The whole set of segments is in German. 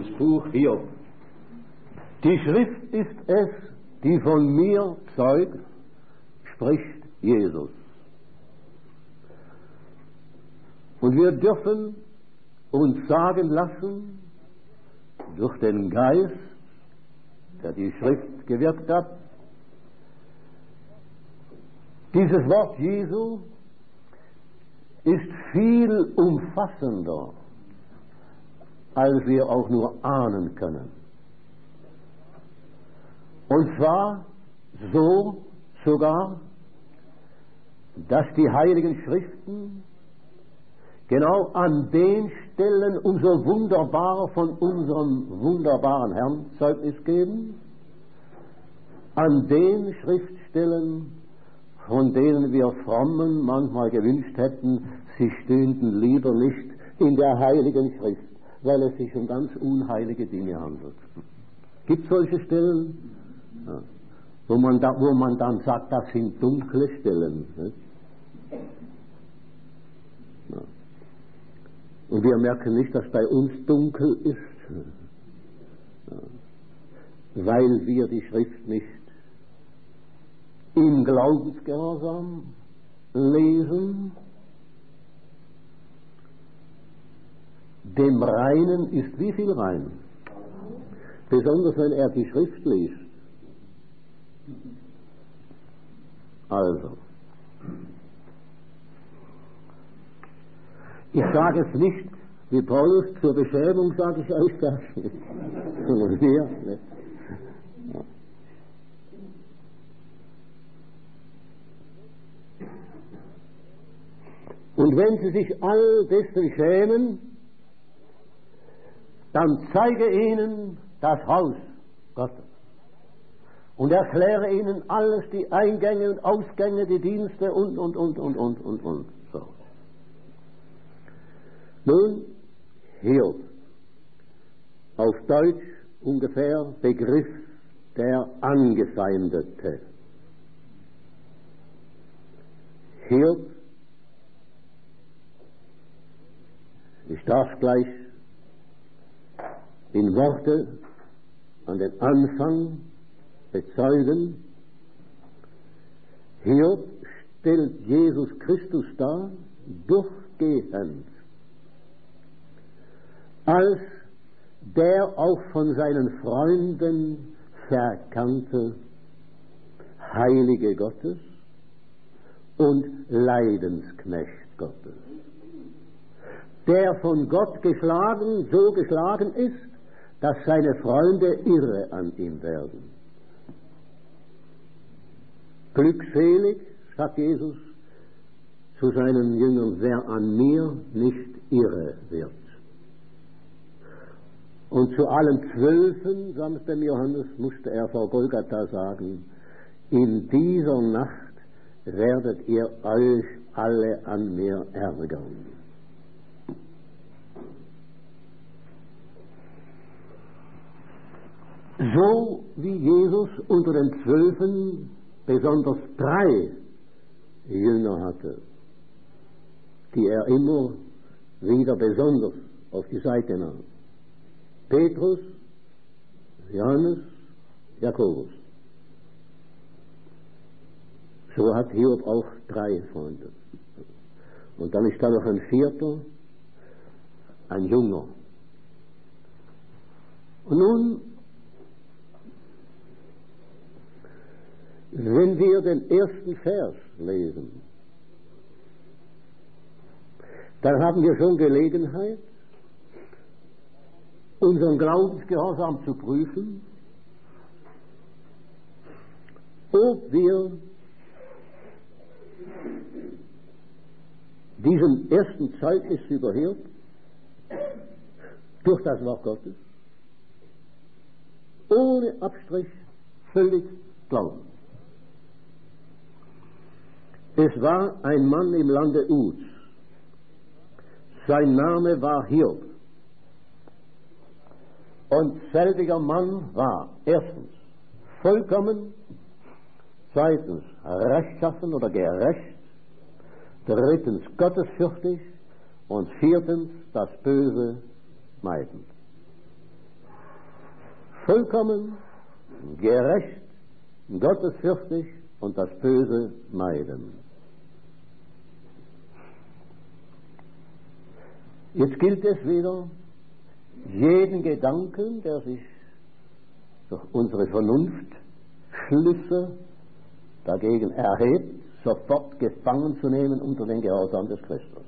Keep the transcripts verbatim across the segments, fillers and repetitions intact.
Das Buch Hiob. Die Schrift ist es, die von mir zeugt, spricht Jesus. Und wir dürfen uns sagen lassen, durch den Geist, der die Schrift gewirkt hat, dieses Wort Jesu ist viel umfassender, als wir auch nur ahnen können. Und zwar so sogar, dass die Heiligen Schriften genau an den Stellen umso wunderbarer von unserem wunderbaren Herrn Zeugnis geben, an den Schriftstellen, von denen wir Frommen manchmal gewünscht hätten, sie stünden lieber nicht in der Heiligen Schrift, weil es sich um ganz unheilige Dinge handelt. Gibt es solche Stellen, ja, wo, man da, wo man dann sagt, das sind dunkle Stellen. Ne? Ja. Und wir merken nicht, dass bei uns dunkel ist, ja, weil wir die Schrift nicht im Glaubensgehorsam lesen. Dem Reinen ist wie viel rein? Besonders wenn er die Schrift liest. Also, ich sage es nicht wie Paulus, zur Beschämung sage ich euch das, sondern wir. Ne? Ja. Und wenn sie sich all dessen schämen, dann zeige ihnen das Haus Gottes und erkläre ihnen alles, die Eingänge und Ausgänge, die Dienste und, und, und, und, und, und, und, so. Nun, Hiob, auf Deutsch ungefähr Begriff der Angefeindete. Hiob, ich darf gleich in Worte an den Anfang bezeugen. Hiob stellt Jesus Christus dar, durchgehend, als der auch von seinen Freunden verkannte Heilige Gottes und Leidensknecht Gottes, der von Gott geschlagen, so geschlagen ist, dass seine Freunde irre an ihm werden. Glückselig, sagt Jesus zu seinen Jüngern, wer an mir nicht irre wird. Und zu allen Zwölfen, samt dem Johannes, musste er vor Golgatha sagen, in dieser Nacht werdet ihr euch alle an mir ärgern. So wie Jesus unter den Zwölfen besonders drei Jünger hatte, die er immer wieder besonders auf die Seite nahm. Petrus, Johannes, Jakobus. So hat Hiob auch drei Freunde. Und dann ist da noch ein vierter, ein Junger. Und nun, wenn wir den ersten Vers lesen, dann haben wir schon Gelegenheit, unseren Glaubensgehorsam zu prüfen, ob wir diesem ersten Zeugnis über Hiob durch das Wort Gottes ohne Abstrich völlig glauben. Es war ein Mann im Lande Uz. Sein Name war Hiob. Und selbiger Mann war erstens vollkommen, zweitens rechtschaffen oder gerecht, drittens gottesfürchtig und viertens das Böse meidend. vollkommen, gerecht, gottesfürchtig und das Böse meiden. Jetzt gilt es wieder, jeden Gedanken, der sich durch unsere Vernunftschlüsse dagegen erhebt, sofort gefangen zu nehmen unter den Gehorsam des Christus.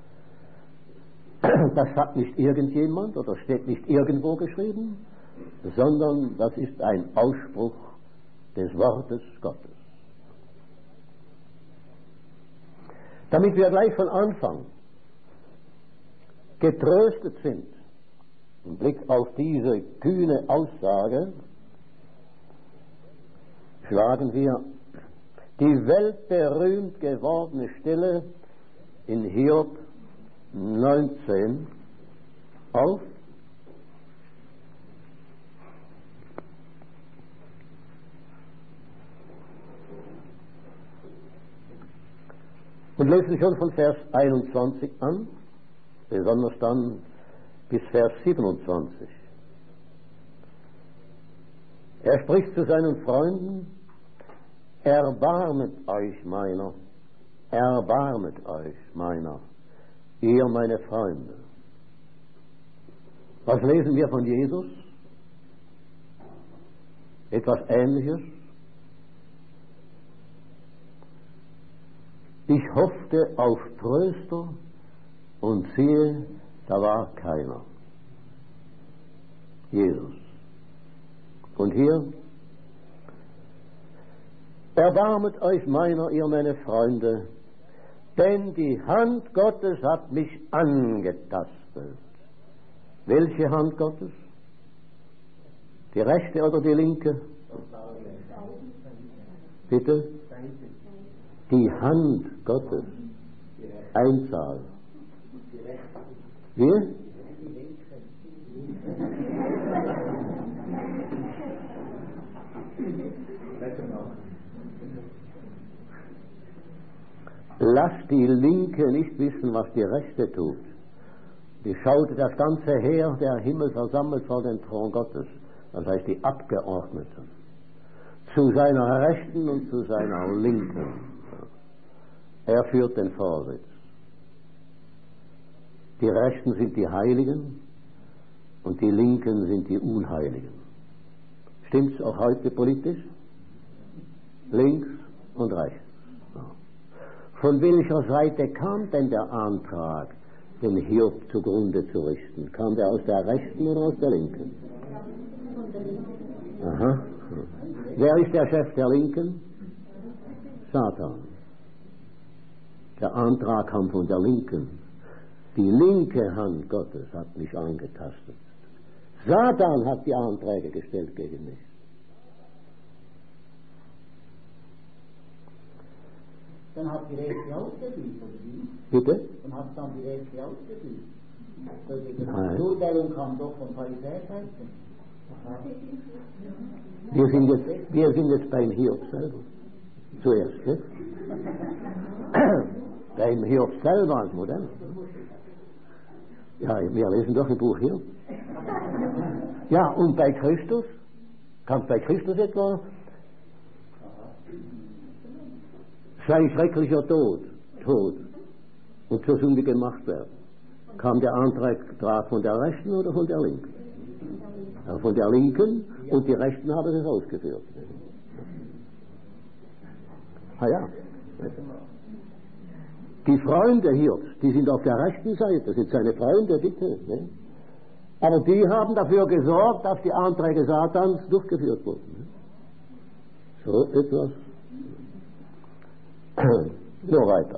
Das sagt nicht irgendjemand oder steht nicht irgendwo geschrieben, sondern das ist ein Ausspruch des Wortes Gottes. Damit wir gleich von Anfang getröstet sind im Blick auf diese kühne Aussage, schlagen wir die weltberühmt gewordene Stelle in Hiob neunzehn auf. Und lesen schon von Vers einundzwanzig an, besonders dann bis Vers siebenundzwanzig. Er spricht zu seinen Freunden: Erbarmet euch meiner, erbarmet euch meiner, ihr meine Freunde. Was lesen wir von Jesus? Etwas Ähnliches. Ich hoffte auf Tröster und siehe, da war keiner. Jesus. Und hier: Erbarmet euch meiner, ihr meine Freunde, denn die Hand Gottes hat mich angetastet. Welche Hand Gottes? Die rechte oder die linke? Bitte? Die Hand Gottes. Einzahl. Wir? Lasst die Linke nicht wissen, was die Rechte tut. Die schaute das ganze Heer der Himmel versammelt vor den Thron Gottes, das heißt die Abgeordneten, zu seiner Rechten und zu seiner Linken. Er führt den Vorsitz. Die Rechten sind die Heiligen und die Linken sind die Unheiligen. Stimmt's auch heute politisch? Links und rechts. Von welcher Seite kam denn der Antrag, den Hiob zugrunde zu richten? Kam der aus der rechten oder aus der linken? Aha. Wer ist der Chef der Linken? Satan. Der Antrag kam von der Linken. Die linke Hand Gottes hat mich angetastet. Satan hat die Anträge gestellt gegen mich. Dann hat die Rechte ausgeführt, oder wie? Bitte? Dann hat dann die Rechte ausgeführt. Die Nein. Urteilung kam doch von Pharisäerseite. Wir sind jetzt, wir sind jetzt beim Hiob selber. Zuerst, ne? Beim Hiob selber als Modell. Ja, wir lesen doch im Buch Hiob. Ja, und bei Christus? Kann bei Christus etwa sein schrecklicher Tod, Tod und zur Sünde gemacht werden? Kam der Antrag von der Rechten oder von der Linken? Ja, von der Linken, und die Rechten haben es ausgeführt. Ah ja. Die Freunde Hiobs, die sind auf der rechten Seite, das sind seine Freunde, bitte. Ne? Aber die haben dafür gesorgt, dass die Anträge Satans durchgeführt wurden. Ne? So etwas. Nur weiter.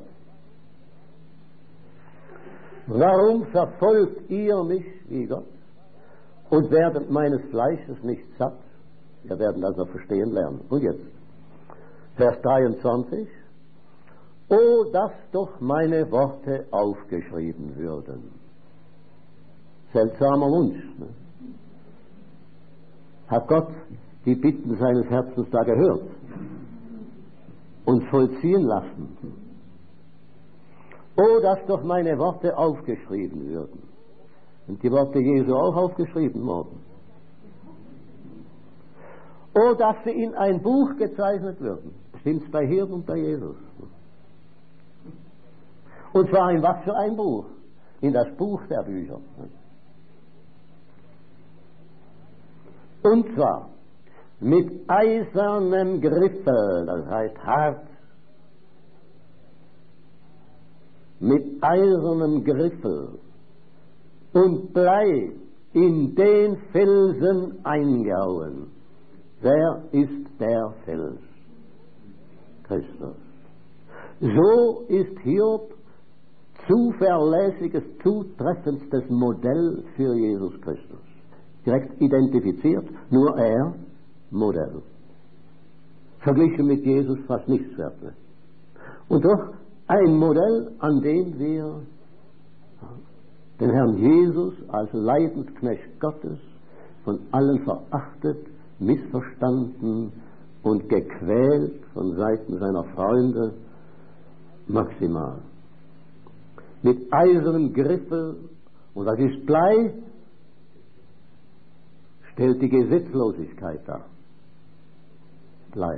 Warum verfolgt ihr mich, wie Gott, und werdet meines Fleisches nicht satt? Wir werden das noch verstehen lernen. Und jetzt, Vers dreiundzwanzig. O, dass doch meine Worte aufgeschrieben würden. Seltsamer Wunsch. Ne? Hat Gott die Bitten seines Herzens da gehört und vollziehen lassen? O, dass doch meine Worte aufgeschrieben würden. Und die Worte Jesu auch aufgeschrieben worden. oh, dass sie in ein Buch gezeichnet würden. Stimmt's bei Hiob und bei Jesus? Und zwar in was für ein Buch? In das Buch der Bücher. Und zwar mit eisernem Griffel, das heißt hart, mit eisernem Griffel und Blei in den Felsen eingehauen. Wer ist der Fels? Christus. So ist Hiob zuverlässiges, zutreffendstes Modell für Jesus Christus. Direkt identifiziert, nur er Modell. Verglichen mit Jesus fast nichts wert. Und doch ein Modell, an dem wir den Herrn Jesus als Leidensknecht Gottes von allen verachtet, missverstanden und gequält von Seiten seiner Freunde maximal. Mit eisernem Griffel, und das ist Blei, stellt die Gesetzlosigkeit dar. Blei.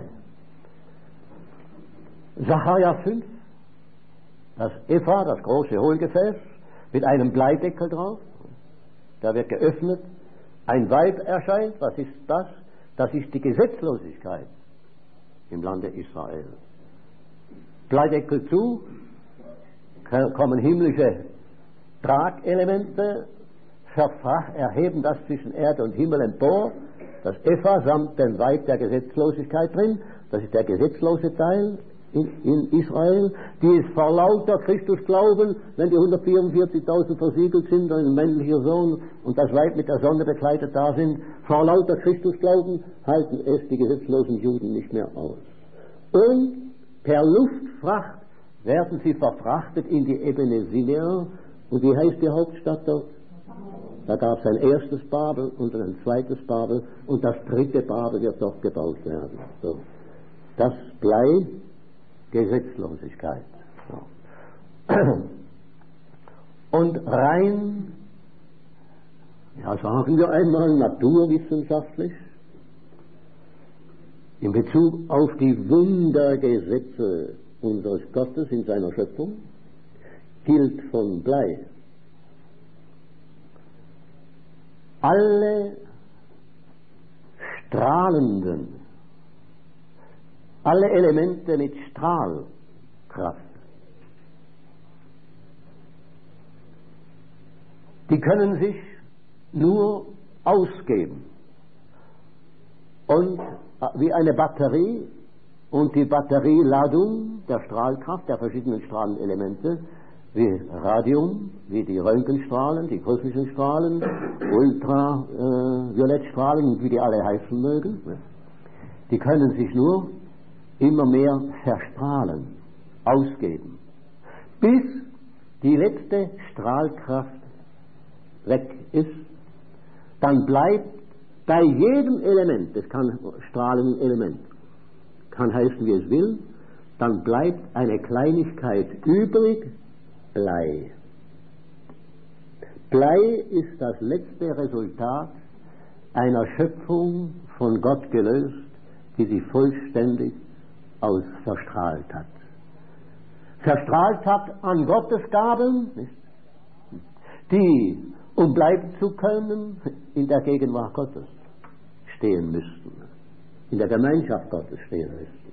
Sacharja fünf, das Epha, das große Hohlgefäß, mit einem Bleideckel drauf, da wird geöffnet, ein Weib erscheint, was ist das? Das ist die Gesetzlosigkeit im Lande Israel. Bleideckel zu, kommen himmlische Tragelemente, erheben das zwischen Erde und Himmel empor, das Epha samt dem Weib der Gesetzlosigkeit drin, das ist der gesetzlose Teil in, in Israel, die ist vor lauter Christus glauben, wenn die hundertvierundvierzigtausend versiegelt sind, ein männlicher Sohn und das Weib mit der Sonne bekleidet da sind, vor lauter Christus glauben, halten es die gesetzlosen Juden nicht mehr aus. Und per Luftfracht werden sie verfrachtet in die Ebene Sinea, und wie heißt die Hauptstadt dort? Da gab es ein erstes Babel und ein zweites Babel und das dritte Babel wird dort gebaut werden. So. Das Blei, Gesetzlosigkeit. So. Und rein, ja sagen wir einmal naturwissenschaftlich, in Bezug auf die Wundergesetze unseres Gottes in seiner Schöpfung, gilt von Blei: alle strahlenden, alle Elemente mit Strahlkraft, die können sich nur ausgeben. Und wie eine Batterie und die Batterieladung der Strahlkraft der verschiedenen Strahlenelemente, wie Radium, wie die Röntgenstrahlen, die kosmischen Strahlen, Ultraviolettstrahlen, wie die alle heißen mögen, die können sich nur immer mehr verstrahlen, ausgeben, bis die letzte Strahlkraft weg ist. Dann bleibt bei jedem Element, das kann Strahlenelement, kann heißen wie es will, dann bleibt eine Kleinigkeit übrig, Blei. Blei ist das letzte Resultat einer Schöpfung von Gott gelöst, die sie vollständig aus verstrahlt hat. Verstrahlt hat an Gottes Gaben, nicht? Die, um bleiben zu können, in der Gegenwart Gottes stehen müssten, in der Gemeinschaft Gottes stehen müssten.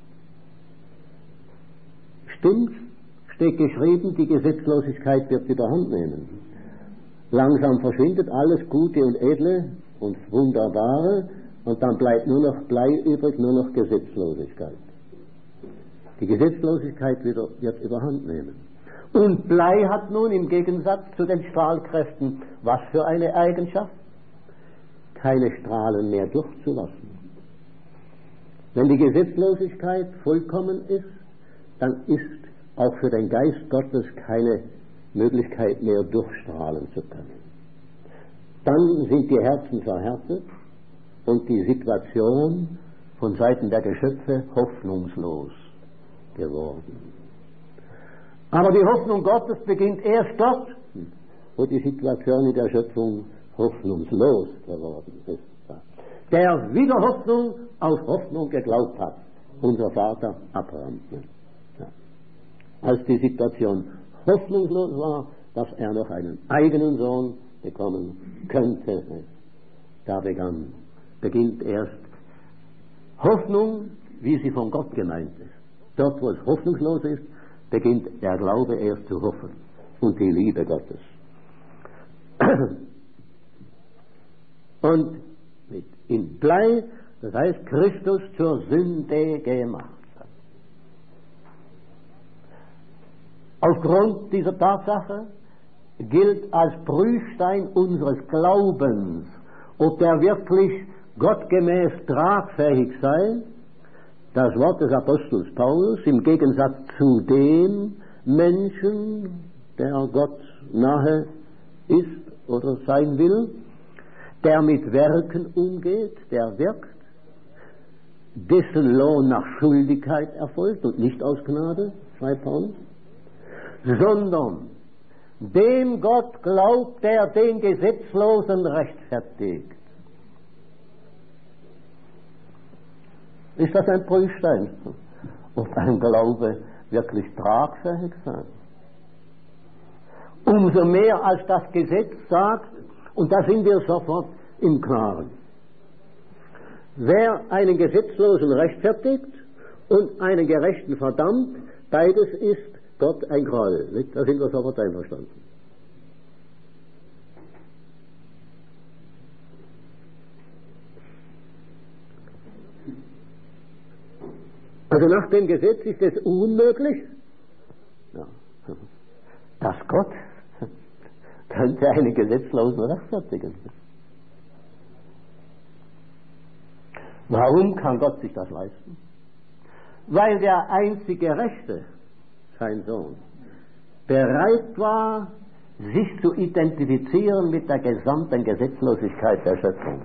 Stimmt's? Steht geschrieben, die Gesetzlosigkeit wird überhand nehmen. Langsam verschwindet alles Gute und Edle und Wunderbare und dann bleibt nur noch Blei übrig, nur noch Gesetzlosigkeit. Die Gesetzlosigkeit wird, wird überhand nehmen. Und Blei hat nun im Gegensatz zu den Strahlkräften was für eine Eigenschaft? Keine Strahlen mehr durchzulassen. Wenn die Gesetzlosigkeit vollkommen ist, dann ist auch für den Geist Gottes keine Möglichkeit mehr durchstrahlen zu können. Dann sind die Herzen verhärtet und die Situation von Seiten der Geschöpfe hoffnungslos geworden. Aber die Hoffnung Gottes beginnt erst dort, wo die Situation in der Schöpfung hoffnungslos geworden ist. der wieder Hoffnung auf Hoffnung geglaubt hat. Unser Vater Abraham. Ja. Als die Situation hoffnungslos war, dass er noch einen eigenen Sohn bekommen könnte, da begann, beginnt erst Hoffnung, wie sie von Gott gemeint ist. Dort, wo es hoffnungslos ist, beginnt der Glaube erst zu hoffen und die Liebe Gottes. Und mit in Blei, das heißt Christus zur Sünde gemacht. Aufgrund dieser Tatsache gilt als Prüfstein unseres Glaubens, ob der wirklich gottgemäß tragfähig sei, das Wort des Apostels Paulus im Gegensatz zu dem Menschen, der Gott nahe ist oder sein will, der mit Werken umgeht, der wirkt, dessen Lohn nach Schuldigkeit erfolgt und nicht aus Gnade, schreibt Paulus, sondern dem Gott glaubt, der den Gesetzlosen rechtfertigt. Ist das ein Prüfstein, ob ein Glaube wirklich tragfähig sei? Umso mehr als das Gesetz sagt, und da sind wir sofort im Klaren. Wer einen Gesetzlosen rechtfertigt und einen Gerechten verdammt, beides ist Gott ein Gräuel. Nicht? Da sind wir sofort einverstanden. Also nach dem Gesetz ist es unmöglich, ja, dass Gott könnte einen Gesetzlosen rechtfertigen. Warum kann Gott sich das leisten? Weil der einzige Rechte, sein Sohn, bereit war, sich zu identifizieren mit der gesamten Gesetzlosigkeit der Schöpfung.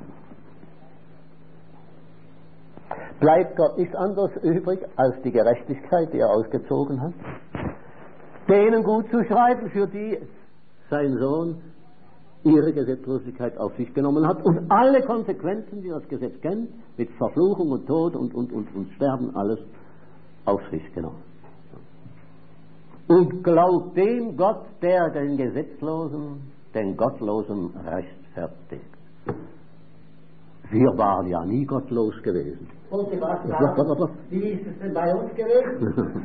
Bleibt Gott nichts anderes übrig als die Gerechtigkeit, die er ausgezogen hat, denen gut zu schreiben, für die sein Sohn ihre Gesetzlosigkeit auf sich genommen hat und alle Konsequenzen, die das Gesetz kennt, mit Verfluchung und Tod und, und, und, und Sterben, alles auf sich genommen. Und glaubt dem Gott, der den Gesetzlosen, den Gottlosen rechtfertigt. Wir waren ja nie gottlos gewesen. Und was, wie ist es denn bei uns gewesen?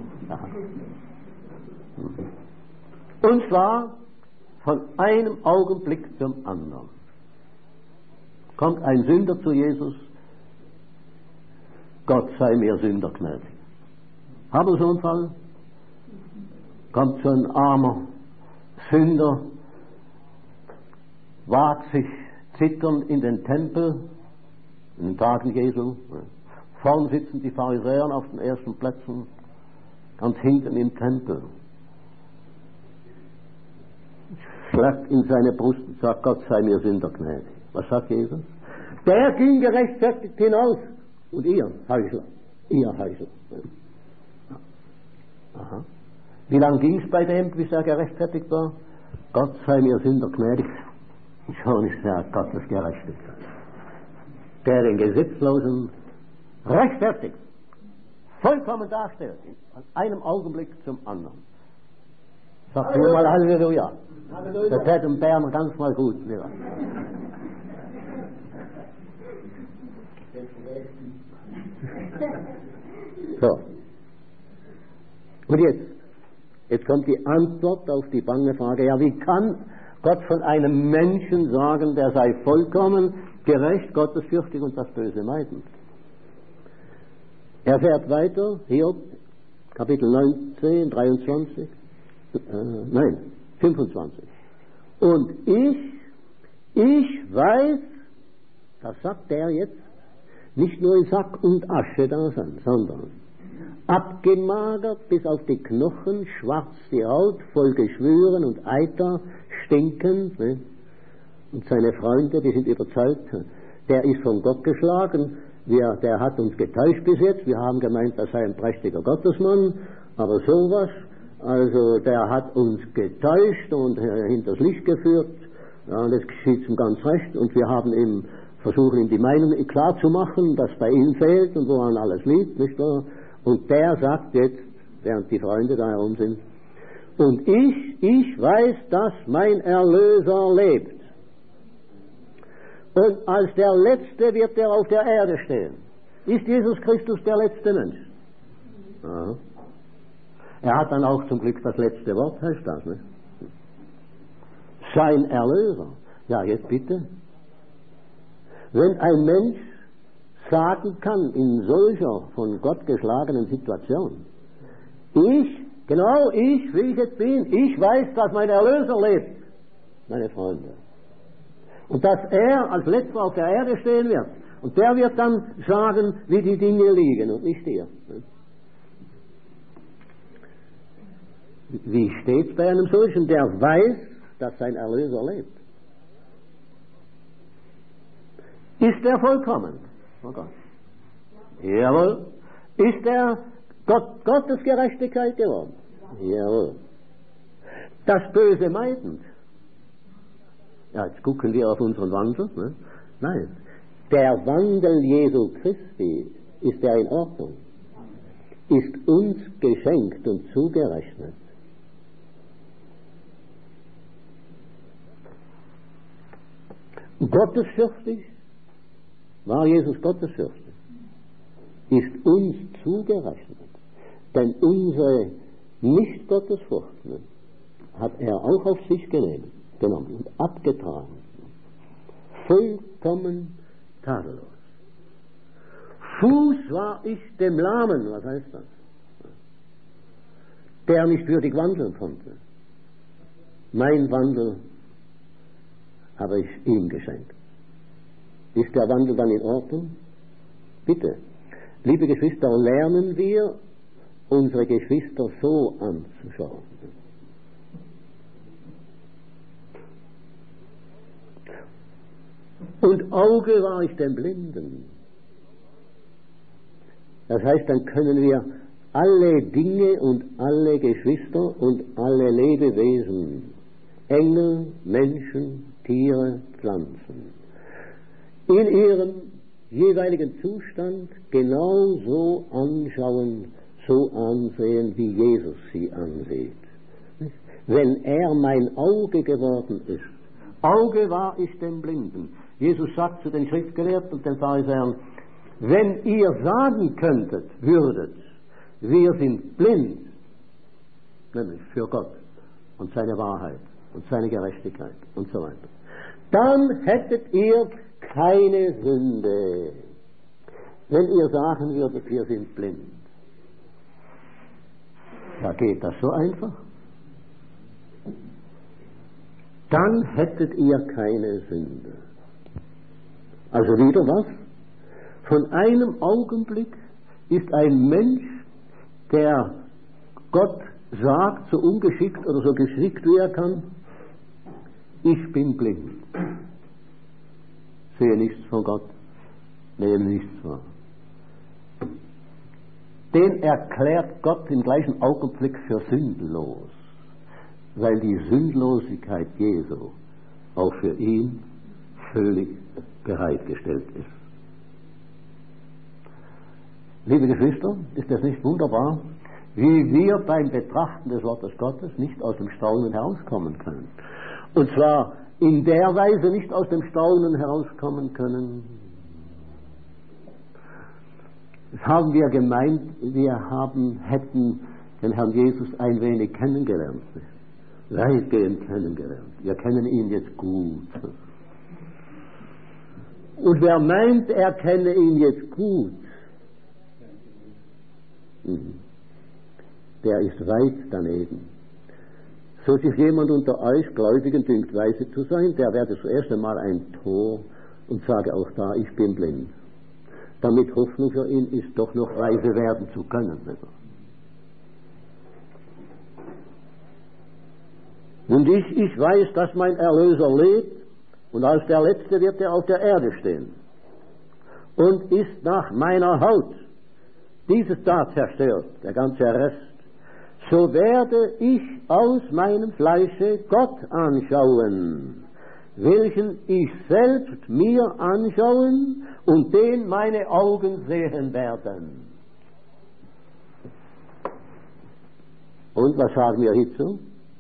Und zwar von einem Augenblick zum anderen. Kommt ein Sünder zu Jesus, Gott sei mir Sünder gnädig. Haben wir so einen Fall? Kommt so ein armer Sünder, wagt sich zitternd in den Tempel, in den Tagen Jesu. Vorn sitzen die Pharisäer auf den ersten Plätzen, ganz hinten im Tempel. Schlägt in seine Brust und sagt, Gott sei mir Sünder gnädig. Was sagt Jesus? Der ging gerechtfertigt hinaus. Und ihr, Heuchler, ihr Heuchler. Aha. Wie lange ging es bei dem, bis er gerechtfertigt war? Gott sei mir Sünder gnädig. Schon ist er Gottes Gerechtigkeit. Der den Gesetzlosen rechtfertigt, vollkommen darstellt, von einem Augenblick zum anderen. Sagt mir mal Halleluja. Halleluja. Das hätte ein Bären ganz mal gut. Ja. So. Und jetzt, jetzt kommt die Antwort auf die bange Frage, ja, wie kann Gott von einem Menschen sagen, der sei vollkommen gerecht, gottesfürchtig und das Böse meidend? Er fährt weiter, Hiob, Kapitel neunzehn, dreiundzwanzig, äh, nein, fünfundzwanzig. Und ich, ich weiß, das sagt er jetzt, nicht nur in Sack und Asche da sein, sondern abgemagert bis auf die Knochen, schwarz die Haut, voll Geschwüren und Eiter, stinkend. Ne? Und seine Freunde, die sind überzeugt, der ist von Gott geschlagen, wir, der hat uns getäuscht bis jetzt, wir haben gemeint, das sei ein prächtiger Gottesmann, aber sowas, also der hat uns getäuscht und äh, hinters Licht geführt, ja, und das geschieht zum ganz Recht, und wir haben ihm versuchen ihm die Meinung klar zu machen, dass bei ihm fehlt und woran alles liegt, nicht wahr? Und der sagt jetzt, während die Freunde da herum sind, und ich, ich weiß, dass mein Erlöser lebt. Und als der Letzte wird er auf der Erde stehen. Ist Jesus Christus der letzte Mensch? Ja. Er hat dann auch zum Glück das letzte Wort, heißt das, nicht? Sein Erlöser. Ja, jetzt bitte. Wenn ein Mensch sagen kann in solcher von Gott geschlagenen Situation, ich, genau ich, wie ich jetzt bin, ich weiß, dass mein Erlöser lebt, meine Freunde. Und dass er als Letzter auf der Erde stehen wird. Und der wird dann sagen, wie die Dinge liegen und nicht ihr. Wie steht es bei einem solchen, der weiß, dass sein Erlöser lebt? Ist er vollkommen? Oh Gott. Jawohl. Ist er Gott, Gottes Gerechtigkeit geworden? Jawohl. Das Böse meidend. Ja, jetzt gucken wir auf unseren Wandel. Ne? Nein. Der Wandel Jesu Christi, ist er in Ordnung? Ist uns geschenkt und zugerechnet. Gottesfürchtig? War Jesus gottesfürchtig? Ist uns zugerechnet. Denn unsere Nicht-Gottesfurcht hat er auch auf sich genommen, genommen und abgetragen. Vollkommen tadellos. Fuß war ich dem Lahmen, was heißt das? Der nicht würdig wandeln konnte. Mein Wandel habe ich ihm geschenkt. Ist der Wandel dann in Ordnung? Bitte. Liebe Geschwister, lernen wir, unsere Geschwister so anzuschauen. Und Auge war ich dem Blinden. Das heißt, dann können wir alle Dinge und alle Geschwister und alle Lebewesen, Engel, Menschen, Tiere, Pflanzen, in ihrem jeweiligen Zustand genau so anschauen, so ansehen, wie Jesus sie ansieht. Wenn er mein Auge geworden ist, Auge war ich dem Blinden. Jesus sagt zu den Schriftgelehrten und den Pharisäern, wenn ihr sagen könntet, würdet, wir sind blind, nämlich für Gott und seine Wahrheit und seine Gerechtigkeit und so weiter, dann hättet ihr keine Sünde, wenn ihr sagen würdet, wir sind blind. Ja, geht das so einfach? Dann hättet ihr keine Sünde. Also wieder was? Von einem Augenblick ist ein Mensch, der Gott sagt, so ungeschickt oder so geschickt wie er kann, ich bin blind. Sehe nichts von Gott, nehme nichts wahr. Den erklärt Gott im gleichen Augenblick für sündlos, weil die Sündlosigkeit Jesu auch für ihn völlig bereitgestellt ist. Liebe Geschwister, ist das nicht wunderbar, wie wir beim Betrachten des Wortes Gottes nicht aus dem Staunen herauskommen können? Und zwar in der Weise nicht aus dem Staunen herauskommen können. Das haben wir gemeint, wir haben, hätten den Herrn Jesus ein wenig kennengelernt. Weitgehend kennengelernt. Wir kennen ihn jetzt gut. Und wer meint, er kenne ihn jetzt gut, der ist weit daneben. So sich jemand unter euch Gläubigen dünkt, weise zu sein, der werde zuerst einmal ein Tor und sage auch da, ich bin blind. Damit Hoffnung für ihn ist, doch noch weise werden zu können. Und ich, ich weiß, dass mein Erlöser lebt, und als der Letzte wird er auf der Erde stehen und ist nach meiner Haut dieses da zerstört, der ganze Rest, so werde ich aus meinem Fleische Gott anschauen, welchen ich selbst mir anschauen und den meine Augen sehen werden. Und was sagen wir hierzu?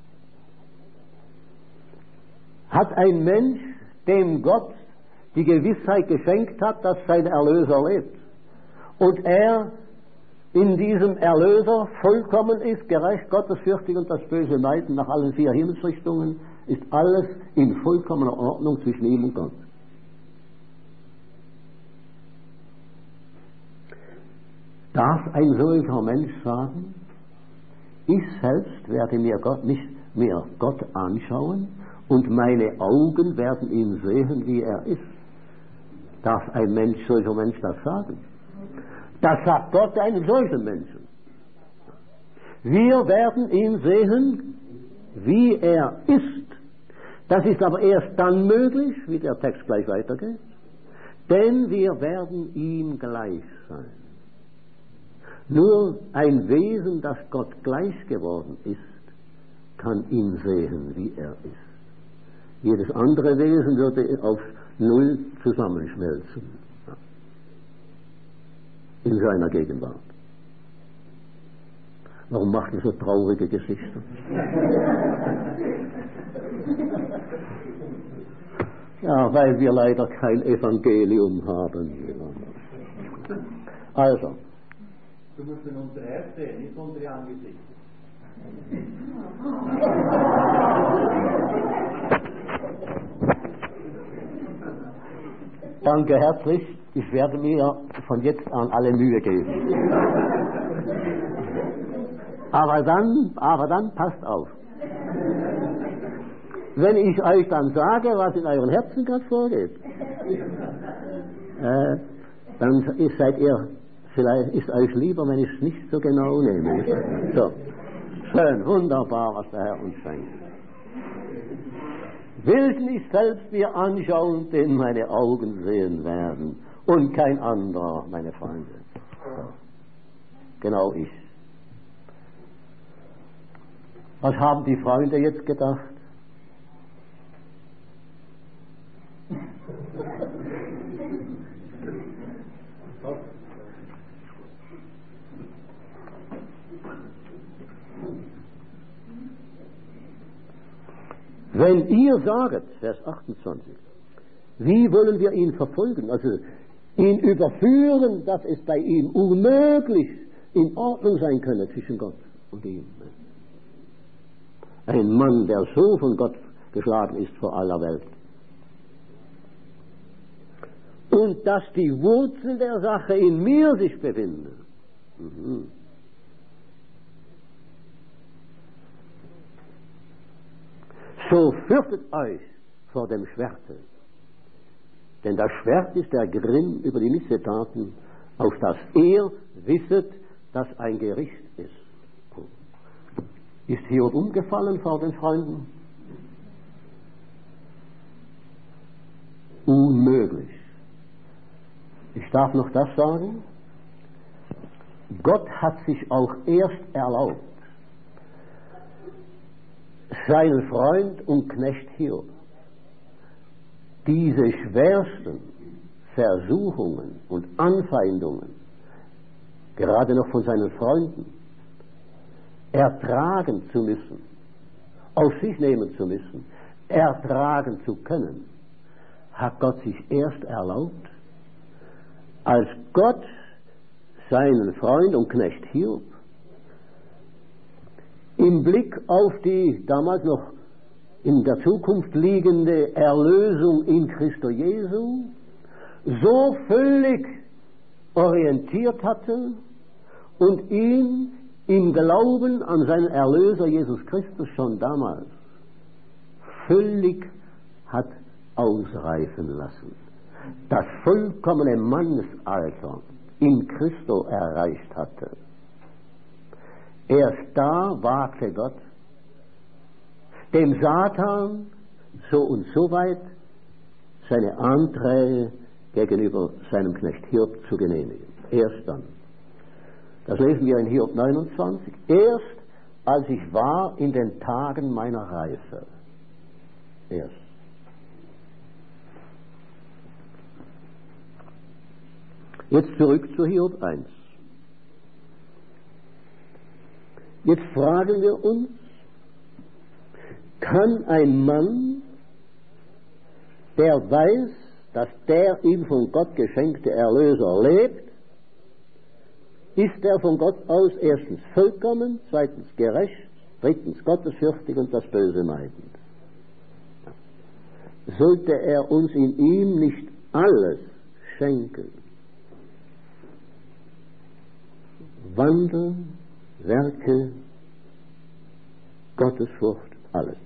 Hat ein Mensch, dem Gott die Gewissheit geschenkt hat, dass sein Erlöser lebt, und er in diesem Erlöser vollkommen ist, gerecht, gottesfürchtig und das Böse meiden nach allen vier Himmelsrichtungen, ist alles in vollkommener Ordnung zwischen ihm und Gott. Darf ein solcher Mensch sagen, ich selbst werde mir Gott nicht mehr Gott anschauen und meine Augen werden ihn sehen, wie er ist? Darf ein Mensch, solcher Mensch das sagen? Das sagt Gott einem solchen Menschen. Wir werden ihn sehen, wie er ist. Das ist aber erst dann möglich, wie der Text gleich weitergeht, denn wir werden ihm gleich sein. Nur ein Wesen, das Gott gleich geworden ist, kann ihn sehen, wie er ist. Jedes andere Wesen würde auf Null zusammenschmelzen in seiner Gegenwart. Warum macht ihr so traurige Gesichter? Ja, weil wir leider kein Evangelium haben. Also. Du musst in unser Herz sehen, nicht unsere Angesichter. Danke herzlich. Ich werde mir von jetzt an alle Mühe geben. Aber dann, aber dann passt auf. Wenn ich euch dann sage, was in euren Herzen gerade vorgeht, äh, dann ist, seid ihr, vielleicht ist euch lieber, wenn ich es nicht so genau nehme. So, schön, wunderbar, was der Herr uns schenkt. Welchen ich selbst mir anschauen, den meine Augen sehen werden, und kein anderer, meine Freunde. Genau ich. Was haben die Freunde jetzt gedacht? Wenn ihr saget, Vers achtundzwanzig, wie wollen wir ihn verfolgen, also ihn überführen, dass es bei ihm unmöglich in Ordnung sein könne zwischen Gott und ihm. Ein Mann, der so von Gott geschlagen ist vor aller Welt. Und dass die Wurzel der Sache in mir sich befindet. Mhm. So fürchtet euch vor dem Schwerte. Denn das Schwert ist der Grimm über die Missetaten, auf das ihr wisset, dass ein Gericht ist. Ist Hiob umgefallen vor den Freunden? Unmöglich. Ich darf noch das sagen. Gott hat sich auch erst erlaubt, seinen Freund und Knecht Hiob diese schwersten Versuchungen und Anfeindungen, gerade noch von seinen Freunden, ertragen zu müssen, auf sich nehmen zu müssen, ertragen zu können, hat Gott sich erst erlaubt, als Gott seinen Freund und Knecht Hiob im Blick auf die damals noch in der Zukunft liegende Erlösung in Christo Jesu so völlig orientiert hatte und ihn im Glauben an seinen Erlöser Jesus Christus schon damals völlig hat ausreifen lassen, das vollkommene Mannesalter in Christo erreicht hatte. Erst da wagte Gott, dem Satan so und so weit seine Anträge gegenüber seinem Knecht Hiob zu genehmigen. Erst dann. Das lesen wir in Hiob neunundzwanzig. Erst als ich war in den Tagen meiner Reife. Erst. Jetzt zurück zu Hiob eins. Jetzt fragen wir uns, kann ein Mann, der weiß, dass der ihm von Gott geschenkte Erlöser lebt, ist er von Gott aus erstens vollkommen, zweitens gerecht, drittens gottesfürchtig und das Böse meidend? Sollte er uns in ihm nicht alles schenken? Wandel, Werke, Gottesfurcht, alles.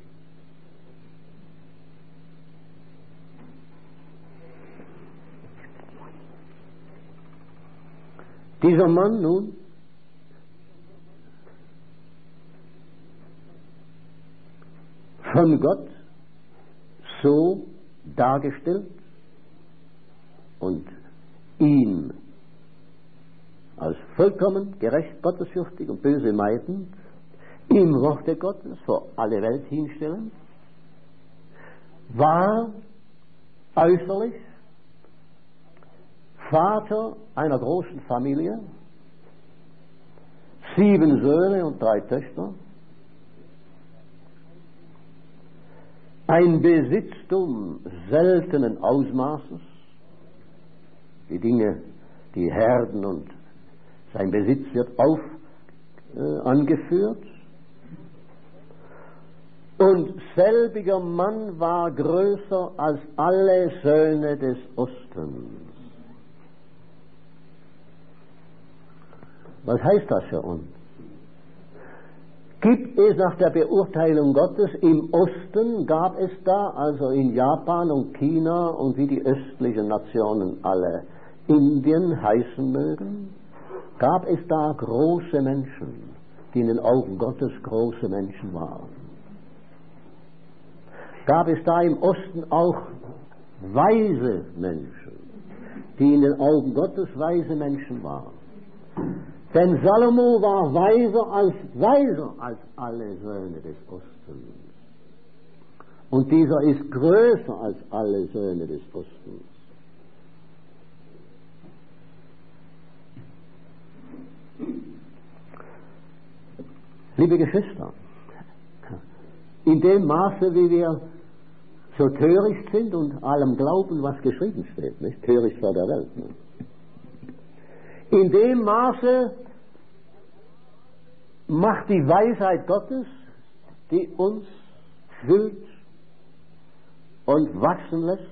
Dieser Mann nun von Gott so dargestellt und ihn als vollkommen, gerecht, gottesfürchtig und böse meidend im Worte Gottes vor alle Welt hinstellen, war äußerlich Vater einer großen Familie, sieben Söhne und drei Töchter, ein Besitztum seltenen Ausmaßes, die Dinge, die Herden und sein Besitz wird auf äh, angeführt. Und selbiger Mann war größer als alle Söhne des Ostens. Was heißt das für uns? Gibt es nach der Beurteilung Gottes im Osten, gab es da, also in Japan und China und wie die östlichen Nationen alle Indien heißen mögen, gab es da große Menschen, die in den Augen Gottes große Menschen waren? Gab es da im Osten auch weise Menschen, die in den Augen Gottes weise Menschen waren? Denn Salomo war weiser als, weiser als alle Söhne des Ostens. Und dieser ist größer als alle Söhne des Ostens. Liebe Geschwister, in dem Maße, wie wir so töricht sind und allem glauben, was geschrieben steht, nicht? Töricht vor der Welt, nicht? In dem Maße macht die Weisheit Gottes, die uns füllt und wachsen lässt,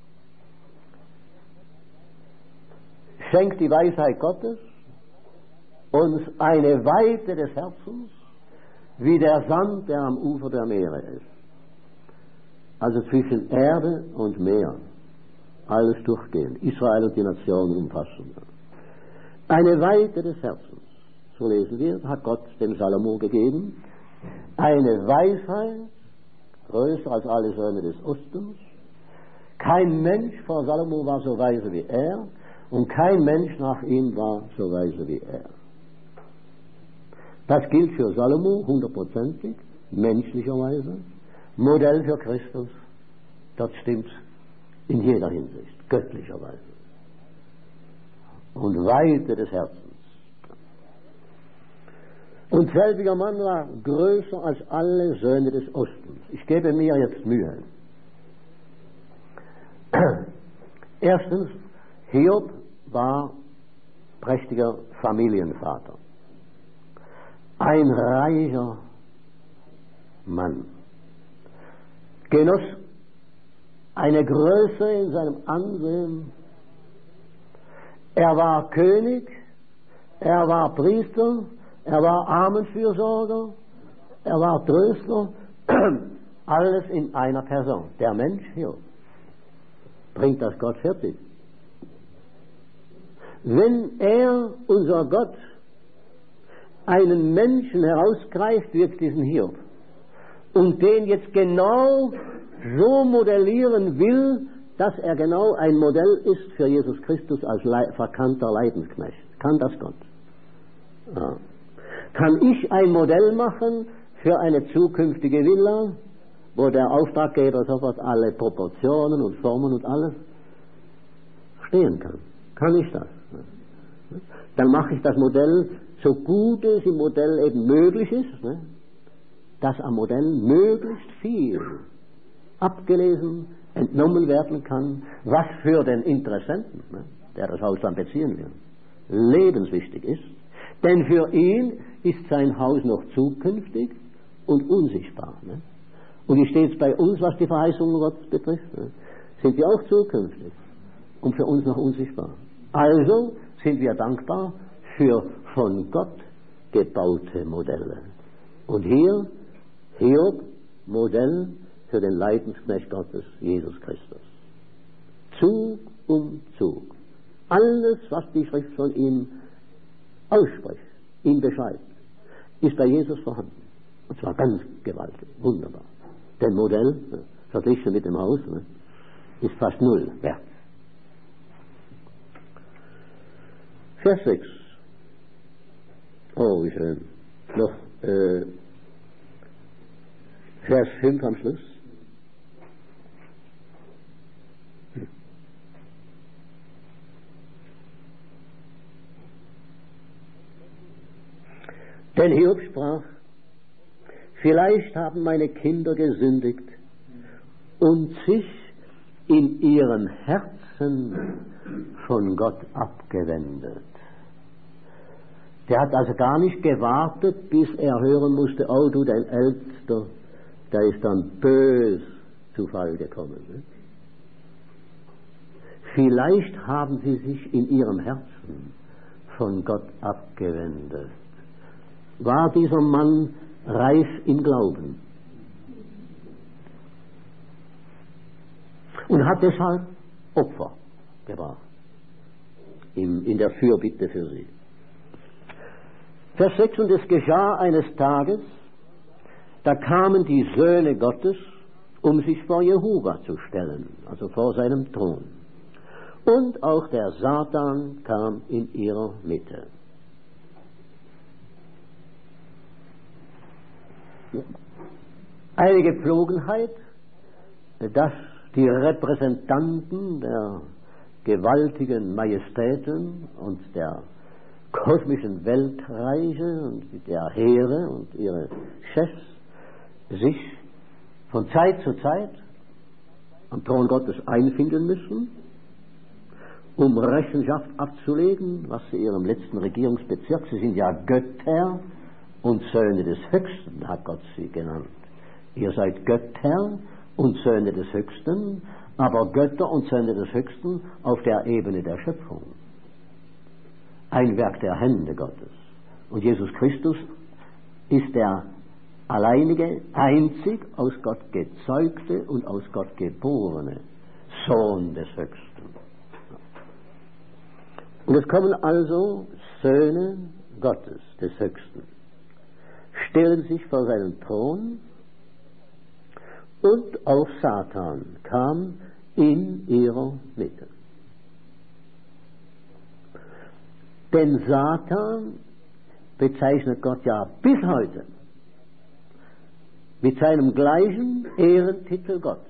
schenkt die Weisheit Gottes uns eine Weite des Herzens, wie der Sand, der am Ufer der Meere ist. Also zwischen Erde und Meer, alles durchgehend, Israel und die Nationen umfassen. Eine Weite des Herzens, so lesen wir, hat Gott dem Salomo gegeben, eine Weisheit, größer als alle Söhne des Ostens. Kein Mensch vor Salomo war so weise wie er, und kein Mensch nach ihm war so weise wie er. Das gilt für Salomo hundertprozentig, menschlicherweise, Modell für Christus, das stimmt in jeder Hinsicht, göttlicherweise. Und Weite des Herzens. Und selbiger Mann war größer als alle Söhne des Ostens. Ich gebe mir jetzt Mühe. Erstens, Hiob war prächtiger Familienvater. Ein reicher Mann. Genoss eine Größe in seinem Ansehen. Er war König, er war Priester, er war Armenfürsorger, er war Tröster, alles in einer Person. Der Mensch hier bringt das Gott fertig. Wenn er, unser Gott, einen Menschen herausgreift, wie jetzt diesen Hiob, und den jetzt genau so modellieren will, dass er genau ein Modell ist für Jesus Christus als Le- verkannter Leidensknecht. Kann das Gott? Ja. Kann ich ein Modell machen für eine zukünftige Villa, wo der Auftraggeber sofort alle Proportionen und Formen und alles stehen kann? Kann ich das? Dann mache ich das Modell, so gut es im Modell eben möglich ist, ne, dass am Modell möglichst viel abgelesen, entnommen werden kann, was für den Interessenten, ne, der das Haus dann beziehen will, lebenswichtig ist. Denn für ihn ist sein Haus noch zukünftig und unsichtbar. Ne? Und wie steht es bei uns, was die Verheißungen Gottes betrifft? Ne? Sind wir auch zukünftig und für uns noch unsichtbar. Also sind wir dankbar für von Gott gebaute Modelle. Und hier, Hiob, Modell für den Leidensknecht Gottes, Jesus Christus. Zug um Zug. Alles, was die Schrift von ihm ausspricht, ihm beschreibt, ist bei Jesus vorhanden. Und zwar ganz gewaltig, wunderbar. Denn Modell, verglichen mit dem Haus, ist fast null wert. Vers sechs. Oh, wie schön. Noch äh, Vers fünf am Schluss. Denn Hiob sprach, vielleicht haben meine Kinder gesündigt und sich in ihrem Herzen von Gott abgewendet. Der hat also gar nicht gewartet, bis er hören musste, oh du, dein Ältester, der ist dann bös zu Fall gekommen. Ne? Vielleicht haben sie sich in ihrem Herzen von Gott abgewendet. War dieser Mann reif im Glauben und hat deshalb Opfer gebracht in, in der Fürbitte für sie. Vers sechs, und es geschah eines Tages, da kamen die Söhne Gottes, um sich vor Jehova zu stellen, also vor seinem Thron. Und auch der Satan kam in ihrer Mitte. Eine Gepflogenheit, dass die Repräsentanten der gewaltigen Majestäten und der kosmischen Weltreiche und der Heere und ihre Chefs sich von Zeit zu Zeit am Thron Gottes einfinden müssen, um Rechenschaft abzulegen, was sie ihrem letzten Regierungsbezirk, sie sind ja Götter und Söhne des Höchsten, hat Gott sie genannt. Ihr seid Götter und Söhne des Höchsten, aber Götter und Söhne des Höchsten auf der Ebene der Schöpfung. Ein Werk der Hände Gottes. Und Jesus Christus ist der alleinige, einzig aus Gott gezeugte und aus Gott geborene Sohn des Höchsten. Und es kommen also Söhne Gottes des Höchsten, stellen sich vor seinen Thron, und auch Satan kam in ihrer Mitte. Denn Satan bezeichnet Gott ja bis heute mit seinem gleichen Ehrentitel Gott.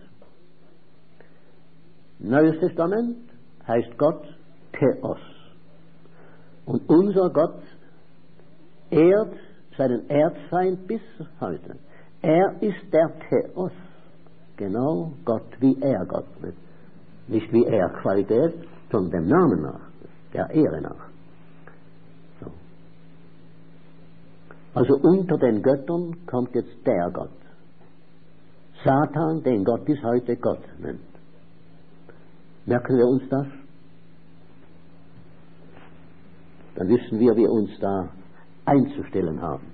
Neues Testament heißt Gott Theos. Und unser Gott ehrt seinen Erzfeind bis heute. Er ist der Theos. Genau Gott wie er Gott. Nicht wie er Qualität, sondern dem Namen nach, der Ehre nach. So. Also unter den Göttern kommt jetzt der Gott. Satan, den Gott bis heute Gott nennt. Merken wir uns das? Dann wissen wir, wie wir uns da einzustellen haben.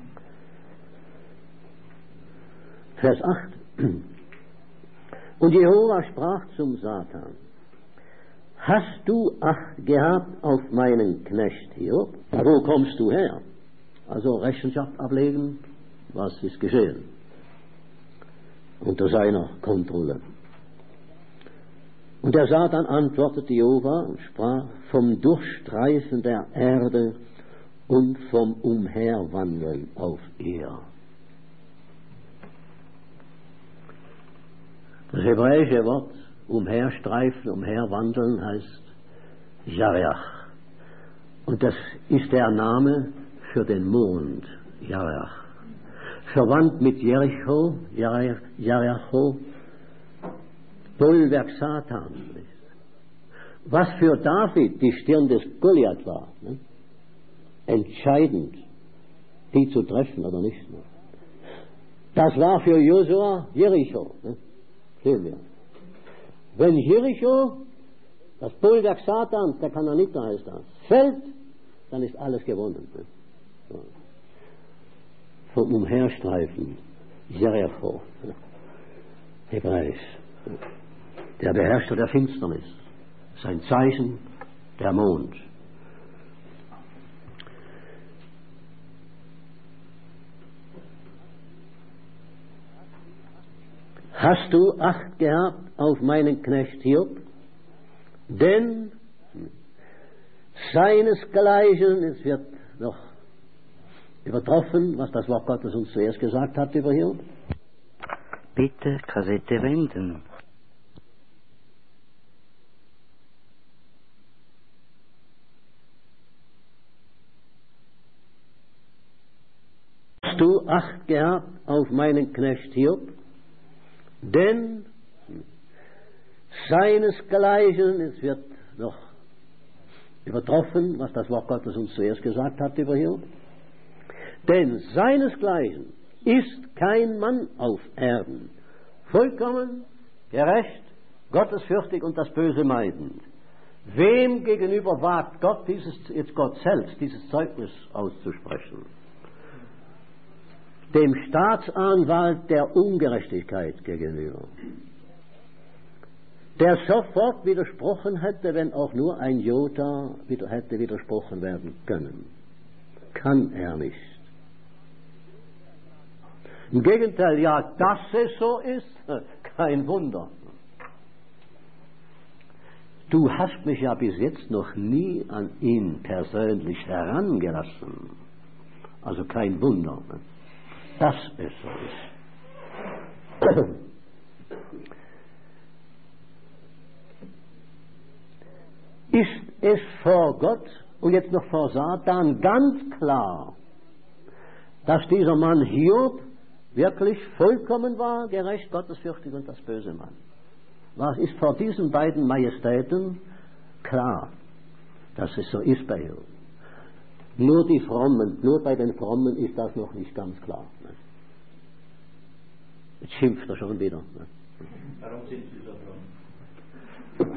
Vers acht. Und Jehova sprach zum Satan: Hast du Acht gehabt auf meinen Knecht Hiob? Wo kommst du her? Also Rechenschaft ablegen, was ist geschehen? Unter seiner Kontrolle. Und der Satan antwortete Jehova und sprach: Vom Durchstreifen der Erde und vom Umherwandeln auf ihr. Das hebräische Wort umherstreifen, umherwandeln heißt Jareach. Und das ist der Name für den Mond, Jarach. Verwandt mit Jericho, Jericho, Bollwerk Satans. Was für David die Stirn des Goliath war, ne? Entscheidend, die zu treffen oder nicht. Ne? Das war für Josua Jericho. Ne? Sehen wir. Wenn Jericho, das Bollwerk Satans, der Kananiter heißt das, fällt, dann ist alles gewonnen. Ne? So. Vom Umherstreifen, Jericho, ne? Hebräisch. Ne? Der Beherrscher der Finsternis. Sein Zeichen, der Mond. Hast du Acht gehabt auf meinen Knecht Hiob? Denn seinesgleichen, es wird noch übertroffen, was das Wort Gottes uns zuerst gesagt hat über Hiob. Bitte Kassette wenden. Hast du Acht gehabt auf meinen Knecht Hiob? Denn seinesgleichen, es wird noch übertroffen, was das Wort Gottes uns zuerst gesagt hat über Hiob. Denn seinesgleichen ist kein Mann auf Erden, vollkommen, gerecht, gottesfürchtig und das Böse meidend. Wem gegenüber wagt Gott dieses, jetzt Gott selbst, dieses Zeugnis auszusprechen? Dem Staatsanwalt der Ungerechtigkeit gegenüber, der sofort widersprochen hätte, wenn auch nur ein Jota wieder hätte widersprochen werden können. Kann er nicht. Im Gegenteil, ja, dass es so ist, kein Wunder. Du hast mich ja bis jetzt noch nie an ihn persönlich herangelassen. Also kein Wunder, dass es so ist. Ist es vor Gott und jetzt noch vor Satan ganz klar, dass dieser Mann Hiob wirklich vollkommen war, gerecht, gottesfürchtig und das böse Mann? Was ist vor diesen beiden Majestäten klar, dass es so ist bei Hiob? Nur die Frommen, nur bei den Frommen ist das noch nicht ganz klar. Ne? Jetzt schimpft er schon wieder. Ne? Warum sind Sie so fromm?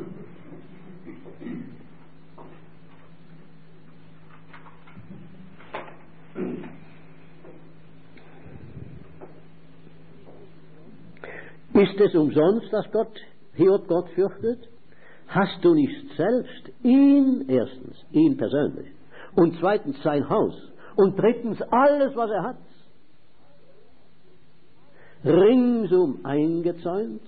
Ist es umsonst, dass Gott, Hiob Gott fürchtet? Hast du nicht selbst ihn, erstens, ihn persönlich, und zweitens sein Haus, und drittens alles, was er hat, ringsum eingezäunt?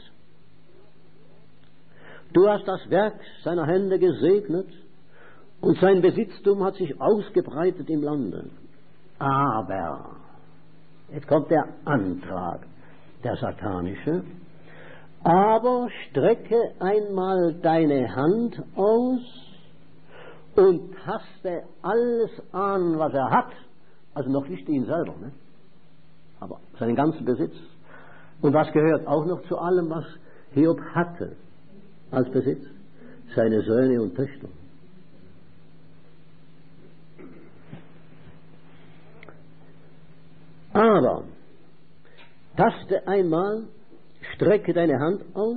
Du hast das Werk seiner Hände gesegnet, und sein Besitztum hat sich ausgebreitet im Lande. Aber, jetzt kommt der Antrag, der satanische, aber strecke einmal deine Hand aus und taste alles an, was er hat, also noch nicht ihn selber, ne? Aber seinen ganzen Besitz. Und was gehört auch noch zu allem, was Hiob hatte als Besitz? Seine Söhne und Töchter. Aber taste einmal, strecke deine Hand aus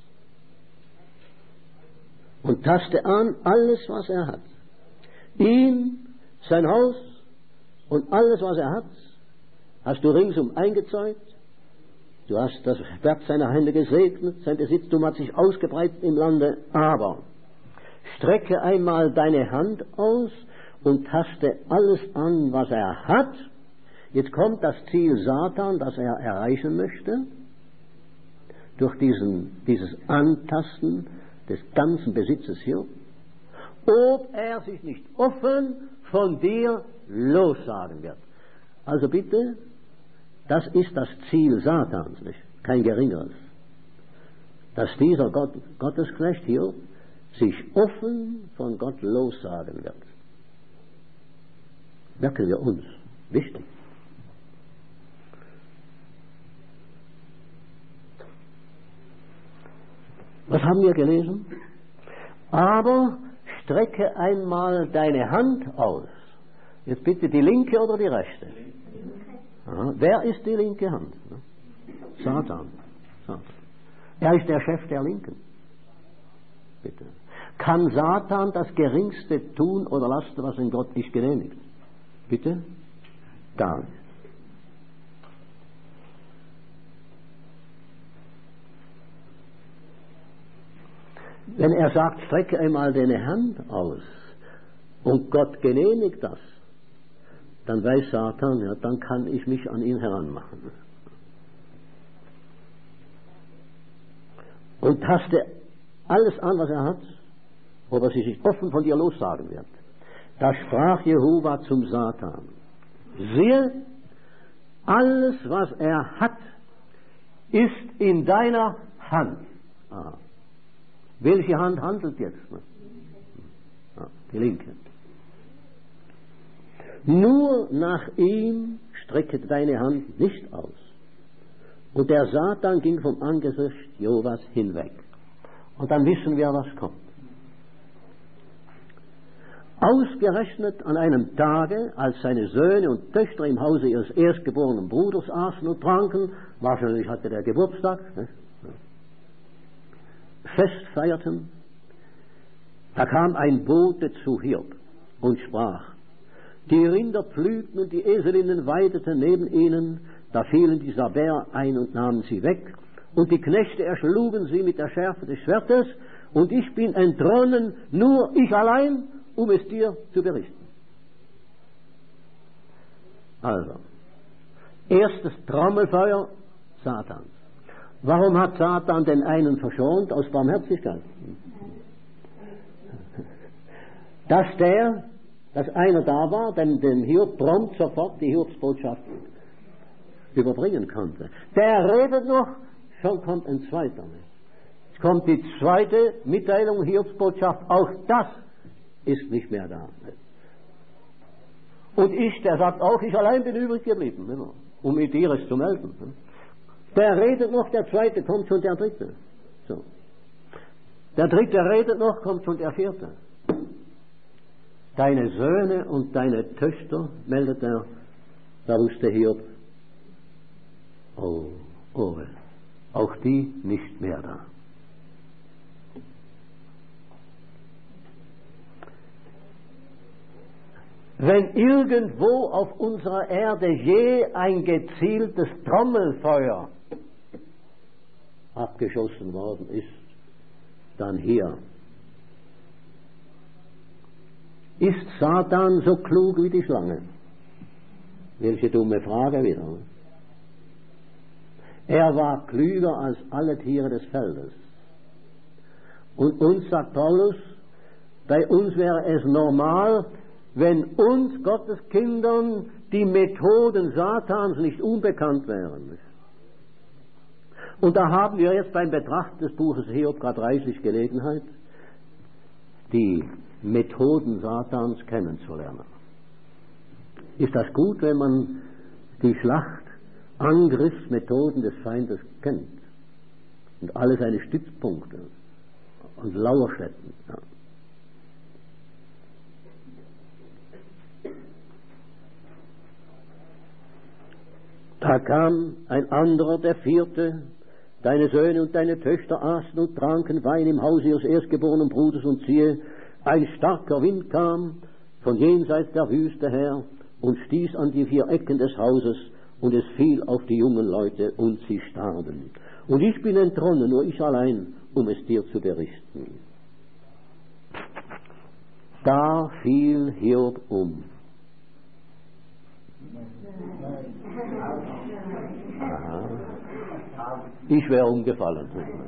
und taste an alles, was er hat. Ihn, sein Haus und alles, was er hat, hast du ringsum eingezäunt. Du hast das Werk seiner Hände gesegnet, sein Besitztum hat sich ausgebreitet im Lande. Aber strecke einmal deine Hand aus und taste alles an, was er hat. Jetzt kommt das Ziel Satan, das er erreichen möchte, durch diesen, dieses Antasten des ganzen Besitzes hier, ob er sich nicht offen von dir lossagen wird. Also bitte, das ist das Ziel Satans, nicht? Kein geringeres. Dass dieser Gott, Gottesknecht hier sich offen von Gott lossagen wird. Merken wir uns. Wichtig. Was haben wir gelesen? Aber strecke einmal deine Hand aus. Jetzt bitte die linke oder die rechte? Aha. Wer ist die linke Hand? Satan. Satan. Er ist der Chef der Linken. Bitte. Kann Satan das Geringste tun oder lassen, was in Gott nicht genehmigt? Bitte? Gar nicht. Wenn er sagt, strecke einmal deine Hand aus und Gott genehmigt das, dann weiß Satan, ja, dann kann ich mich an ihn heranmachen. Und taste alles an, was er hat, ob er sich offen von dir lossagen wird. Da sprach Jehova zum Satan: Siehe, alles, was er hat, ist in deiner Hand. Ah. Welche Hand handelt jetzt? Ne? Ja, die linke. Nur nach ihm strecke deine Hand nicht aus. Und der Satan ging vom Angesicht Jehovas hinweg. Und dann wissen wir, was kommt. Ausgerechnet an einem Tage, als seine Söhne und Töchter im Hause ihres erstgeborenen Bruders aßen und tranken, wahrscheinlich hatte der Geburtstag, ne? Fest feierten, da kam ein Bote zu Hiob und sprach: Die Rinder pflügten und die Eselinnen weideten neben ihnen, da fielen die Sabäer ein und nahmen sie weg, und die Knechte erschlugen sie mit der Schärfe des Schwertes, und ich bin entronnen, nur ich allein, um es dir zu berichten. Also, erstes Trommelfeuer Satans. Warum hat Satan den einen verschont? Aus Barmherzigkeit. Dass der, dass einer da war, dem, dem Hiob prompt sofort die Hiobsbotschaft überbringen konnte. Der redet noch, schon kommt ein zweiter. Es kommt die zweite Mitteilung, Hiobsbotschaft, auch das ist nicht mehr da. Und ich, der sagt auch, ich allein bin übrig geblieben, um mit dir es zu melden. Der redet noch, der zweite, kommt schon der dritte. So. Der dritte redet noch, kommt schon der vierte. Deine Söhne und deine Töchter, meldet er, da wusste Hiob, oh, oh, auch die nicht mehr da. Wenn irgendwo auf unserer Erde je ein gezieltes Trommelfeuer abgeschossen worden ist, dann hier. Ist Satan so klug wie die Schlange? Welche dumme Frage wieder. Er war klüger als alle Tiere des Feldes. Und uns, sagt Paulus, bei uns wäre es normal, wenn uns Gottes Kindern die Methoden Satans nicht unbekannt wären. Und da haben wir jetzt beim Betrachten des Buches Hiob gerade reichlich Gelegenheit, die Methoden Satans kennenzulernen. Ist das gut, wenn man die Schlachtangriffsmethoden des Feindes kennt und alle seine Stützpunkte und Lauerstätten? Ja. Da kam ein anderer, der vierte: Deine Söhne und deine Töchter aßen und tranken Wein im Hause ihres erstgeborenen Bruders, und siehe, ein starker Wind kam von jenseits der Wüste her und stieß an die vier Ecken des Hauses, und es fiel auf die jungen Leute, und sie starben. Und ich bin entronnen, nur ich allein, um es dir zu berichten. Da fiel Hiob um. Aha. Ich wäre umgefallen.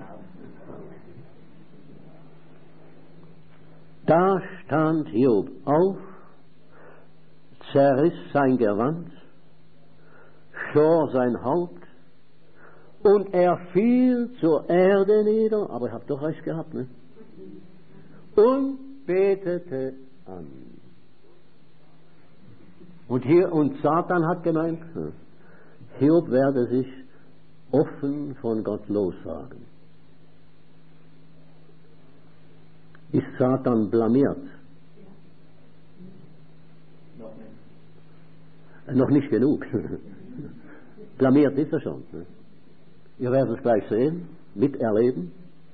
Da stand Hiob auf, zerriss sein Gewand, schor sein Haupt, und er fiel zur Erde nieder, aber ich habe doch recht gehabt, ne? Und betete an. Und hier, und Satan hat gemeint, Hiob werde sich offen von Gott lossagen. Ist Satan blamiert? Noch nicht. Noch nicht genug. Blamiert ist er schon. Ihr werdet es gleich sehen, miterleben.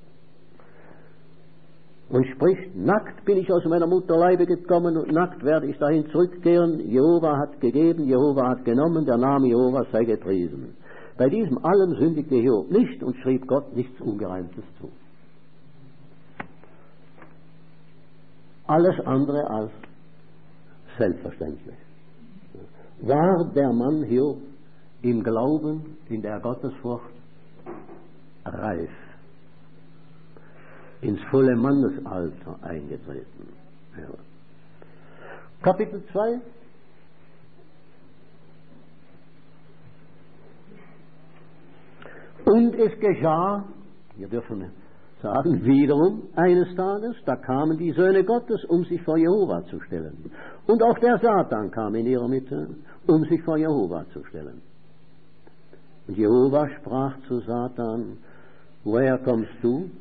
Und spricht, nackt bin ich aus meiner Mutter Leibe gekommen und nackt werde ich dahin zurückkehren. Jehova hat gegeben, Jehova hat genommen, der Name Jehova sei gepriesen. Bei diesem allem sündigte Hiob nicht und schrieb Gott nichts Ungereimtes zu. Alles andere als selbstverständlich. War der Mann Hiob im Glauben, in der Gottesfurcht reif, ins volle Mannesalter eingetreten. Ja. Kapitel zwei. Und es geschah, wir dürfen sagen, wiederum eines Tages, da kamen die Söhne Gottes, um sich vor Jehova zu stellen. Und auch der Satan kam in ihrer Mitte, um sich vor Jehova zu stellen. Und Jehova sprach zu Satan, woher kommst du?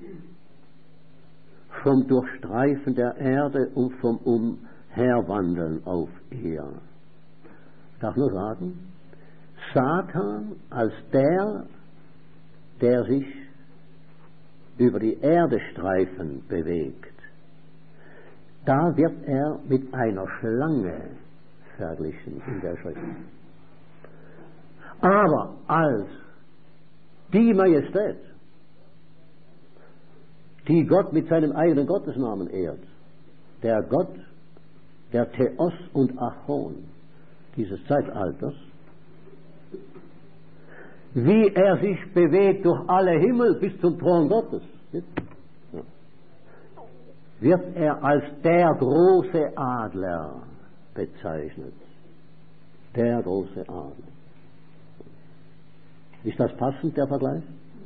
Vom Durchstreifen der Erde und vom Umherwandeln auf ihr. Ich darf nur sagen, Satan als der, der sich über die Erdestreifen bewegt, da wird er mit einer Schlange verglichen in der Schrift. Aber als die Majestät, die Gott mit seinem eigenen Gottesnamen ehrt, der Gott, der Theos und Achon dieses Zeitalters, wie er sich bewegt durch alle Himmel bis zum Thron Gottes, wird er als der große Adler bezeichnet. Der große Adler. Ist das passend, der Vergleich?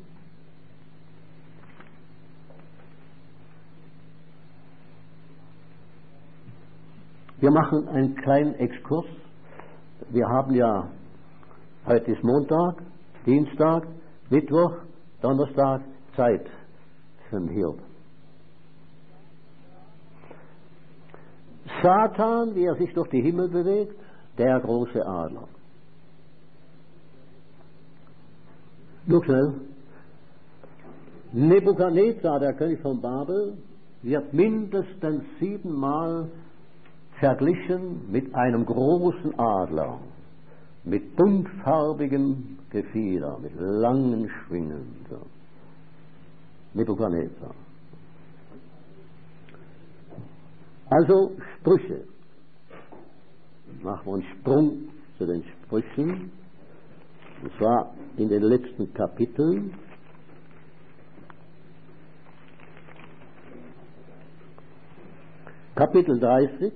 Wir machen einen kleinen Exkurs. Wir haben ja, heute ist Montag, Dienstag, Mittwoch, Donnerstag, Zeit für den Hiob. Satan, wie er sich durch die Himmel bewegt, der große Adler. Nur schnell. Nebukadnezar, der König von Babel, wird mindestens siebenmal verglichen mit einem großen Adler, mit buntfarbigem Gefieder, mit langen Schwingen. So. Nebukadnezar. Also Sprüche. Machen wir einen Sprung zu den Sprüchen. Und zwar in den letzten Kapiteln. Kapitel dreißig.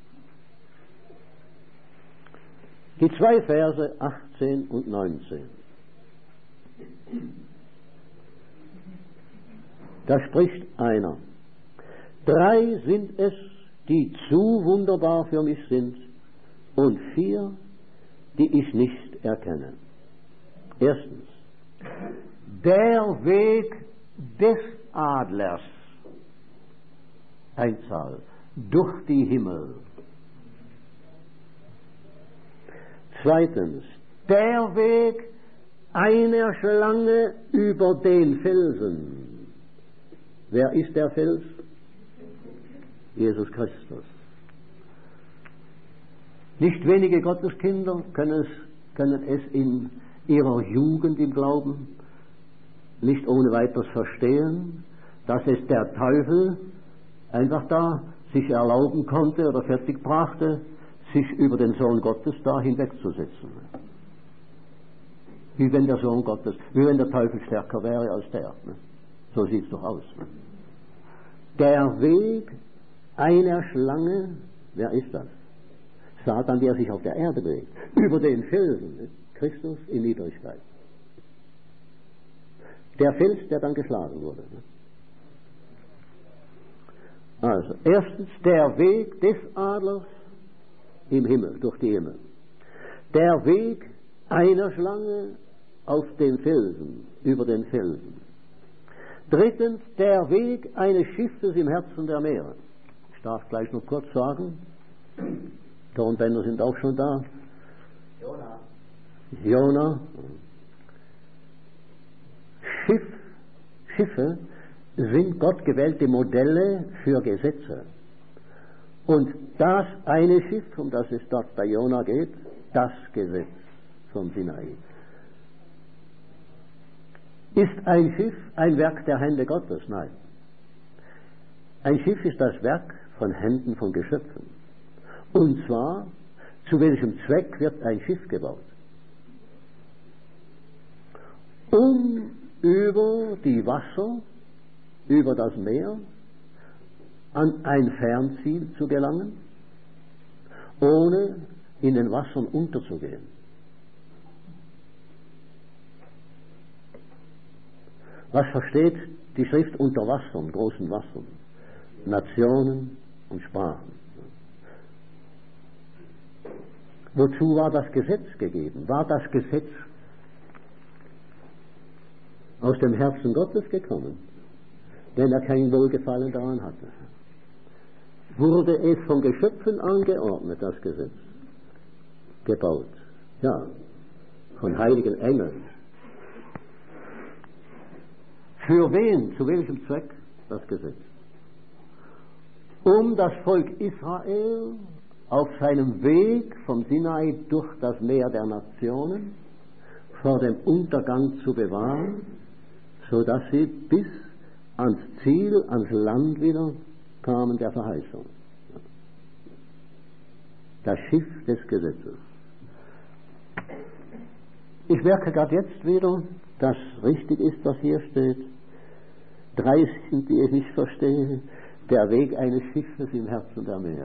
Die zwei Verse achtzehn und neunzehn. Da spricht einer: Drei sind es, die zu wunderbar für mich sind, und vier, die ich nicht erkenne. Erstens, der Weg des Adlers, Einzahl, durch die Himmel. Zweitens, der Weg einer Schlange über den Felsen. Wer ist der Fels? Jesus Christus. Nicht wenige Gotteskinder können es, können es in ihrer Jugend im Glauben nicht ohne weiteres verstehen, dass es der Teufel einfach da sich erlauben konnte oder fertig brachte, sich über den Sohn Gottes da hinwegzusetzen. Wie wenn der Sohn Gottes, wie wenn der Teufel stärker wäre als der. Ne? So sieht es doch aus. Ne? Der Weg einer Schlange, wer ist das? Satan, der sich auf der Erde bewegt, über den Felsen, ne? Christus in Niedrigkeit. Der Fels, der dann geschlagen wurde. Ne? Also, erstens der Weg des Adlers, im Himmel, durch die Himmel. Der Weg einer Schlange auf den Felsen, über den Felsen. Drittens, der Weg eines Schiffes im Herzen der Meere. Ich darf gleich noch kurz sagen, Tonbänder sind auch schon da. Jona. Jona. Schiff, Schiffe sind Gott gewählte Modelle für Gesetze. Und das eine Schiff, um das es dort bei Jona geht, das Gesetz vom Sinai. Ist ein Schiff ein Werk der Hände Gottes? Nein. Ein Schiff ist das Werk von Händen von Geschöpfen. Und zwar, zu welchem Zweck wird ein Schiff gebaut? Um über die Wasser, über das Meer, an ein Fernziel zu gelangen, ohne in den Wassern unterzugehen. Was versteht die Schrift unter Wassern, großen Wassern? Nationen und Sprachen. Wozu war das Gesetz gegeben? War das Gesetz aus dem Herzen Gottes gekommen, wenn er kein Wohlgefallen daran hatte? Wurde es von Geschöpfen angeordnet, das Gesetz? Gebaut. Ja, von heiligen Engeln. Für wen, zu welchem Zweck das Gesetz? Um das Volk Israel auf seinem Weg vom Sinai durch das Meer der Nationen vor dem Untergang zu bewahren, so dass sie bis ans Ziel, ans Land wieder kamen der Verheißung. Das Schiff des Gesetzes. Ich merke gerade jetzt wieder, dass richtig ist, was hier steht. Drei sind, die ich nicht verstehe. Der Weg eines Schiffes im Herzen der Meere.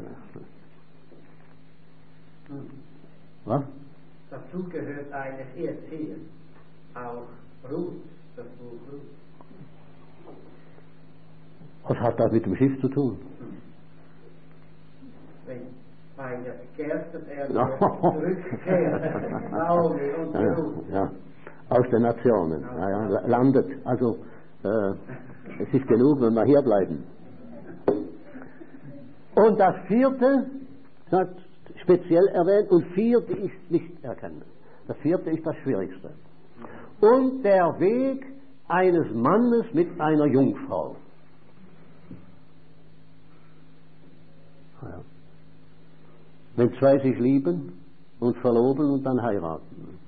Was? Dazu gehört eine Erzählung, auch Ruth, das Buch Ruth. Was hat das mit dem Schiff zu tun? Wenn bei der Gersten er zurückkehrt, Naomi und Ruth. Ja, aus den Nationen. Ja, ja, landet. Also, äh, es ist genug, wenn wir hier bleiben. Und das vierte, das speziell erwähnt, und vierte ist nicht erkennen. Das vierte ist das Schwierigste. Und der Weg eines Mannes mit einer Jungfrau. Ja. Wenn zwei sich lieben und verloben und dann heiraten.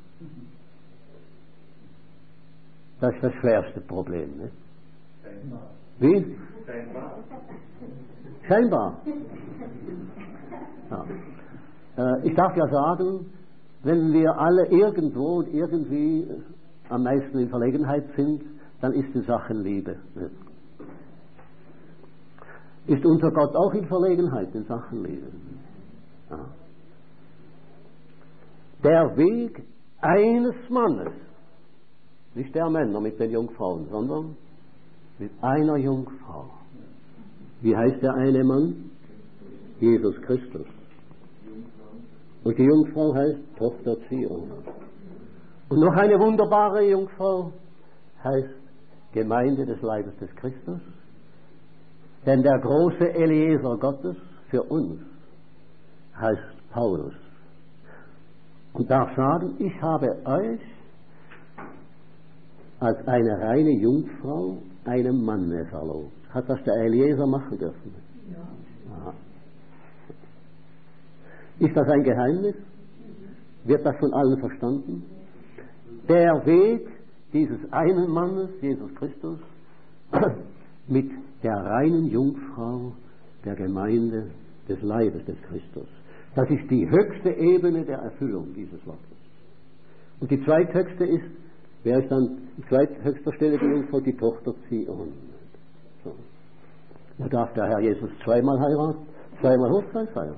Das ist das schwerste Problem. Ne? Wie? Scheinbar. Ja. Äh, ich darf ja sagen, wenn wir alle irgendwo und irgendwie am meisten in Verlegenheit sind, dann ist die Sache Liebe. Ne? Ist unser Gott auch in Verlegenheit in Sachen Liebe? Ja. Der Weg eines Mannes, nicht der Männer mit den Jungfrauen, sondern mit einer Jungfrau. Wie heißt der eine Mann? Jesus Christus. Und die Jungfrau heißt Tochter Zion. Und noch eine wunderbare Jungfrau heißt Gemeinde des Leibes des Christus. Denn der große Eliezer Gottes für uns heißt Paulus. Und darf sagen, ich habe euch als eine reine Jungfrau einem Manne verlobt. Hat das der Eliezer machen dürfen? Ja. Ist das ein Geheimnis? Wird das von allen verstanden? Der Weg dieses einen Mannes, Jesus Christus, mit der reinen Jungfrau der Gemeinde des Leibes des Christus. Das ist die höchste Ebene der Erfüllung dieses Wortes. Und die zweithöchste ist, wer ist dann die zweithöchste Stelle die Jungfrau? Die Tochter Zion. So. Da darf der Herr Jesus zweimal heiraten, zweimal Hochzeit feiern.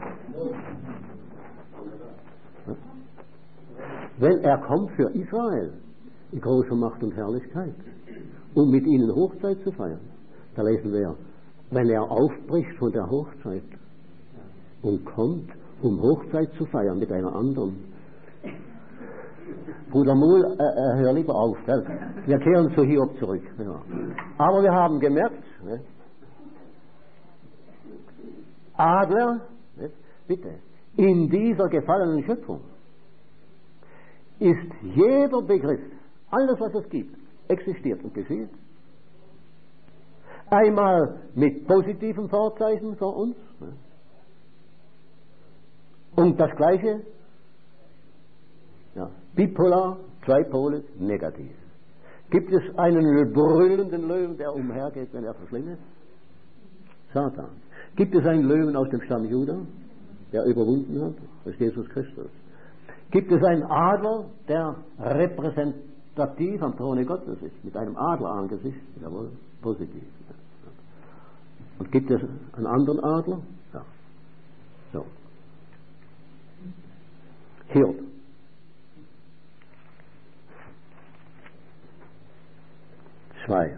Wenn er kommt für Israel in großer Macht und Herrlichkeit, um mit ihnen Hochzeit zu feiern, da lesen wir, wenn er aufbricht von der Hochzeit und kommt, um Hochzeit zu feiern mit einer anderen. Bruder Muhl, äh, äh, hör lieber auf. Gell? Wir kehren zu Hiob zurück. Ja. Aber wir haben gemerkt, ne? Adler, ne? Bitte, in dieser gefallenen Schöpfung ist jeder Begriff, alles was es gibt, existiert und geschieht. Einmal mit positiven Vorzeichen für uns, ne? Und das Gleiche, ja, bipolar, zweipolig, negativ. Gibt es einen brüllenden Löwen, der umhergeht, wenn er verschlingt? Satan. Gibt es einen Löwen aus dem Stamm Juda, der überwunden hat? Das ist Jesus Christus. Gibt es einen Adler, der repräsentativ am Throne Gottes ist, mit einem Adlerangesicht? Jawohl, positiv. Und gibt es einen anderen Adler? Ja. So. Hiob. Zwei.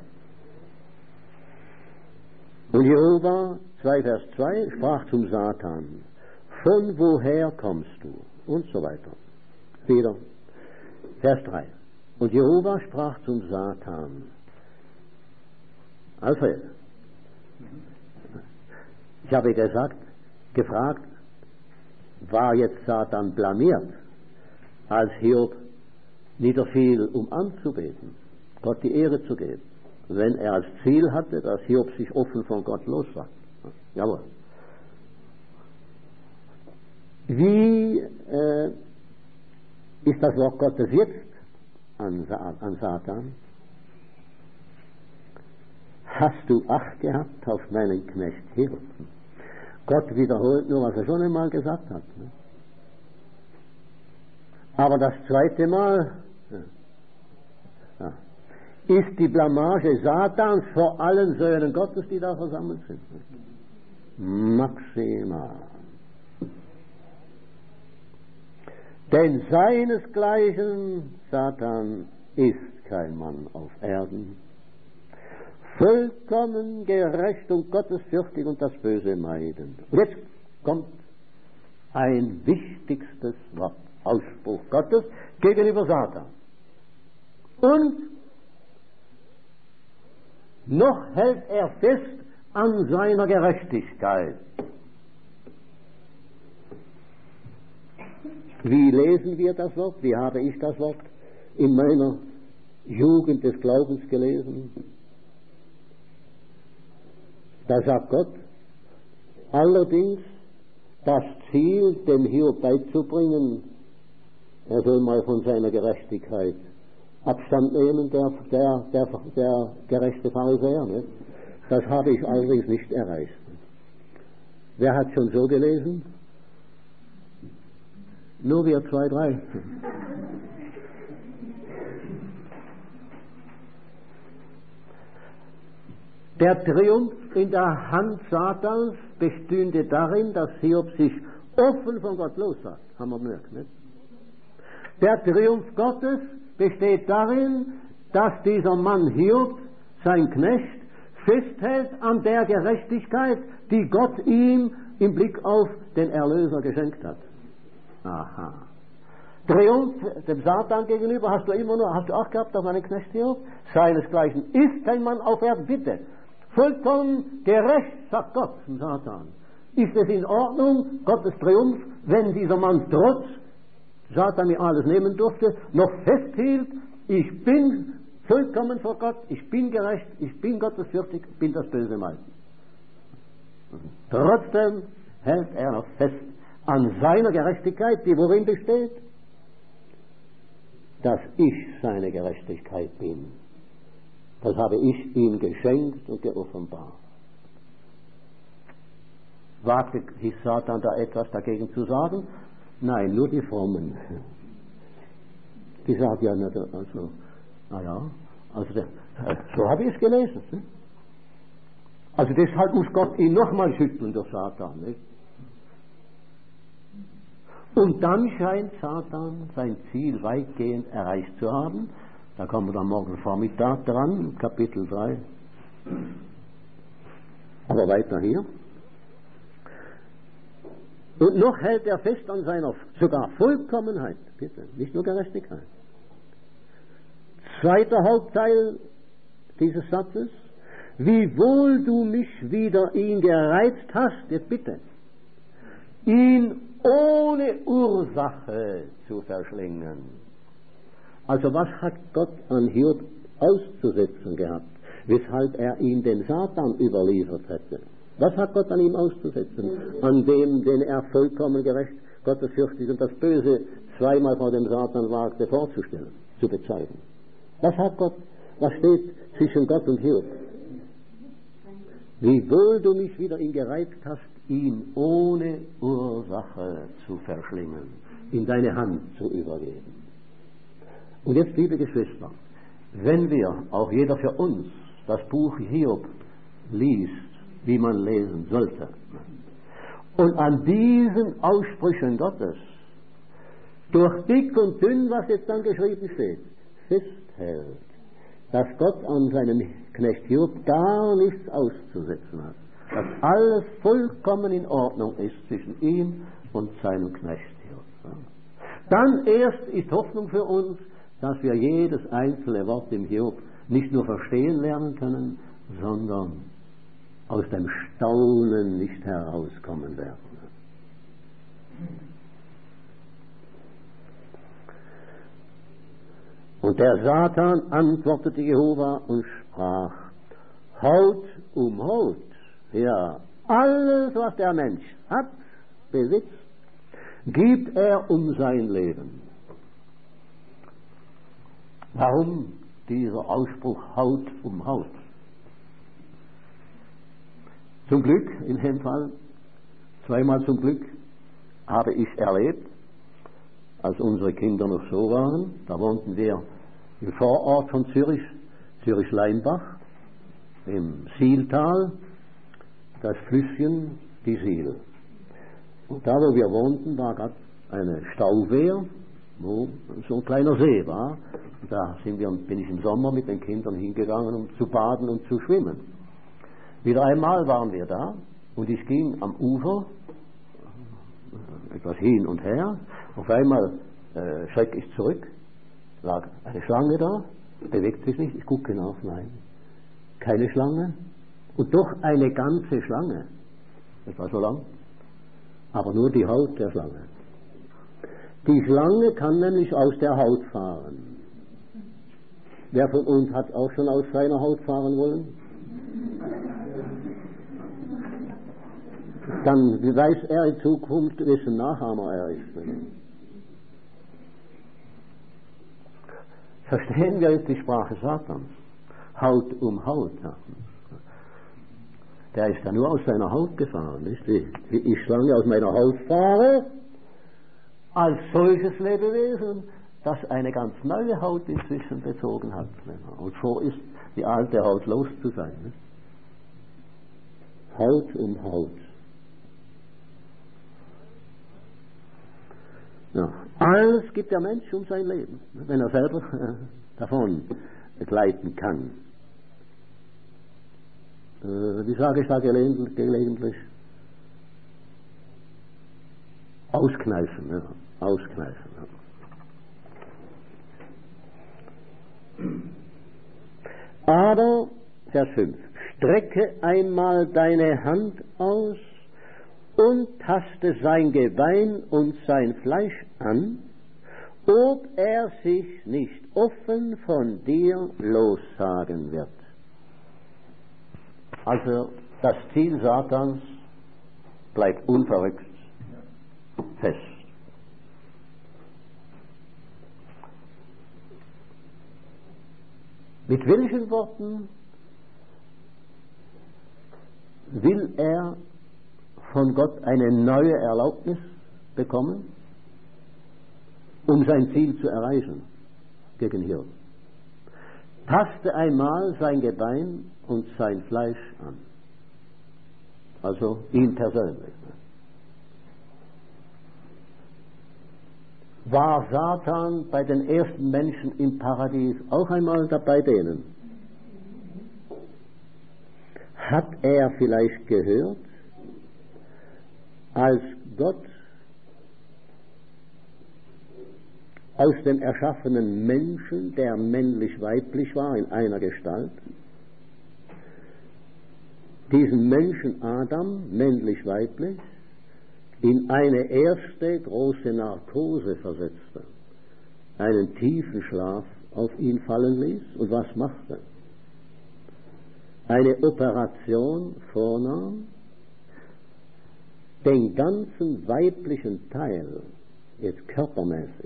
Und Jehova, zwei Vers zwei, sprach zum Satan, von woher kommst du? Und so weiter. Wieder. Vers drei. Und Jehova sprach zum Satan, Alfred, ich habe gesagt, gefragt, war jetzt Satan blamiert, als Hiob niederfiel, um anzubeten, Gott die Ehre zu geben, wenn er als Ziel hatte, dass Hiob sich offen von Gott lossagt. Jawohl. Wie äh, ist das Wort Gottes jetzt an, an Satan? Hast du Acht gehabt auf meinen Knecht Hiob? Gott wiederholt nur, was er schon einmal gesagt hat. Ne? Aber das zweite Mal ja, ist die Blamage Satans vor allen Söhnen Gottes, die da versammelt sind. Ne? Maximal. Denn seinesgleichen, Satan, ist kein Mann auf Erden, vollkommen gerecht und gottesfürchtig und das Böse meidend. Und jetzt kommt ein wichtigstes Wort, Ausspruch Gottes gegenüber Satan. Und noch hält er fest an seiner Gerechtigkeit. Wie lesen wir das Wort? Wie habe ich das Wort in meiner Jugend des Glaubens gelesen? Da sagt Gott, allerdings das Ziel, dem Hiob beizubringen, er soll mal von seiner Gerechtigkeit Abstand nehmen, der, der, der, der gerechte Pharisäer. Ne? Das habe ich allerdings nicht erreicht. Wer hat schon so gelesen? Nur wir zwei, drei. Der Triumph in der Hand Satans bestünde darin, dass Hiob sich offen von Gott lossagt. Haben wir gemerkt, nicht? Der Triumph Gottes besteht darin, dass dieser Mann Hiob, sein Knecht, festhält an der Gerechtigkeit, die Gott ihm im Blick auf den Erlöser geschenkt hat. Aha. Triumph dem Satan gegenüber hast du immer nur, hast du auch gehabt auf einen Knecht Hiob? Seinesgleichen ist kein Mann auf Erden, bitte. Vollkommen gerecht, sagt Gott zum Satan. Ist es in Ordnung, Gottes Triumph, wenn dieser Mann trotz Satan mir alles nehmen durfte, noch festhielt, ich bin vollkommen vor Gott, ich bin gerecht, ich bin gottesfürchtig, bin das Böse meiden. Trotzdem hält er noch fest an seiner Gerechtigkeit, die worin besteht, dass ich seine Gerechtigkeit bin. Das habe ich ihm geschenkt und geoffenbart. Wagte Satan da etwas dagegen zu sagen? Nein, nur die Frommen. Die sagen ja nicht, also, naja, also der, so habe ich es gelesen. Ne? Also deshalb muss Gott ihn nochmal schütteln, der Satan. Nicht? Und dann scheint Satan sein Ziel weitgehend erreicht zu haben. Da kommen wir dann morgen Vormittag dran, Kapitel drei. Aber weiter hier. Und noch hält er fest an seiner sogar Vollkommenheit, bitte, nicht nur Gerechtigkeit. Zweiter Hauptteil dieses Satzes: Wiewohl du mich wider ihn gereizt hast, jetzt bitte, ihn ohne Ursache zu verschlingen. Also was hat Gott an Hiob auszusetzen gehabt, weshalb er ihn dem Satan überliefert hätte? Was hat Gott an ihm auszusetzen? An dem, den er vollkommen gerecht, gottesfürchtig und das Böse zweimal vor dem Satan wagte vorzustellen, zu bezeugen. Was hat Gott, was steht zwischen Gott und Hiob? Wiewohl du mich wieder ihn gereizt hast, ihn ohne Ursache zu verschlingen, in deine Hand zu übergeben. Und jetzt, liebe Geschwister, wenn wir, auch jeder für uns, das Buch Hiob liest, wie man lesen sollte, und an diesen Aussprüchen Gottes, durch dick und dünn, was jetzt dann geschrieben steht, festhält, dass Gott an seinem Knecht Hiob gar nichts auszusetzen hat, dass alles vollkommen in Ordnung ist zwischen ihm und seinem Knecht Hiob. Dann erst ist Hoffnung für uns, dass wir jedes einzelne Wort im Hiob nicht nur verstehen lernen können, sondern aus dem Staunen nicht herauskommen werden. Und der Satan antwortete Jehova und sprach: Haut um Haut, ja, alles, was der Mensch hat, besitzt, gibt er um sein Leben. Warum dieser Ausspruch Haut um Haut? Zum Glück, in dem Fall, zweimal zum Glück, habe ich erlebt, als unsere Kinder noch so waren, da wohnten wir im Vorort von Zürich, Zürich-Leinbach, im Sihltal, das Flüsschen, die Sihl. Und da, wo wir wohnten, war gerade eine Stauwehr, wo so ein kleiner See war. Und da sind wir, bin ich im Sommer mit den Kindern hingegangen, um zu baden und zu schwimmen. Wieder einmal waren wir da und ich ging am Ufer etwas hin und her. Auf einmal äh, schreck ich zurück, lag eine Schlange da, bewegt sich nicht, ich gucke hinauf, nein, keine Schlange und doch eine ganze Schlange, das war so lang, aber nur die Haut der Schlange. Die Schlange kann nämlich aus der Haut fahren. Wer von uns hat auch schon aus seiner Haut fahren wollen? Dann weiß er in Zukunft, wessen Nachahmer er ist. Verstehen wir jetzt die Sprache Satans? Haut um Haut. Der ist ja nur aus seiner Haut gefahren. Nicht? Wie ich Schlange aus meiner Haut fahre, als solches Lebewesen, das eine ganz neue Haut inzwischen bezogen hat. Und vor ist, die alte Haut los zu sein. Nicht? Haut um Haut. Ja, alles gibt der Mensch um sein Leben, wenn er selber äh, davon gleiten kann. Äh, wie sage ich da gelegentlich? gelegentlich? Auskneifen, ja, auskneifen. Ja. Aber, Vers fünf, strecke einmal deine Hand aus und taste sein Gebein und sein Fleisch an, ob er sich nicht offen von dir lossagen wird. Also das Ziel Satans bleibt unverrückt fest. Mit welchen Worten will er von Gott eine neue Erlaubnis bekommen, um sein Ziel zu erreichen gegen Hiob? Taste einmal sein Gebein und sein Fleisch an. Also ihn persönlich. War Satan bei den ersten Menschen im Paradies auch einmal dabei denen? Hat er vielleicht gehört, als Gott aus dem erschaffenen Menschen, der männlich-weiblich war in einer Gestalt, diesen Menschen Adam, männlich-weiblich, in eine erste große Narkose versetzte, einen tiefen Schlaf auf ihn fallen ließ und was machte? Eine Operation vornahm, den ganzen weiblichen Teil, jetzt körpermäßig,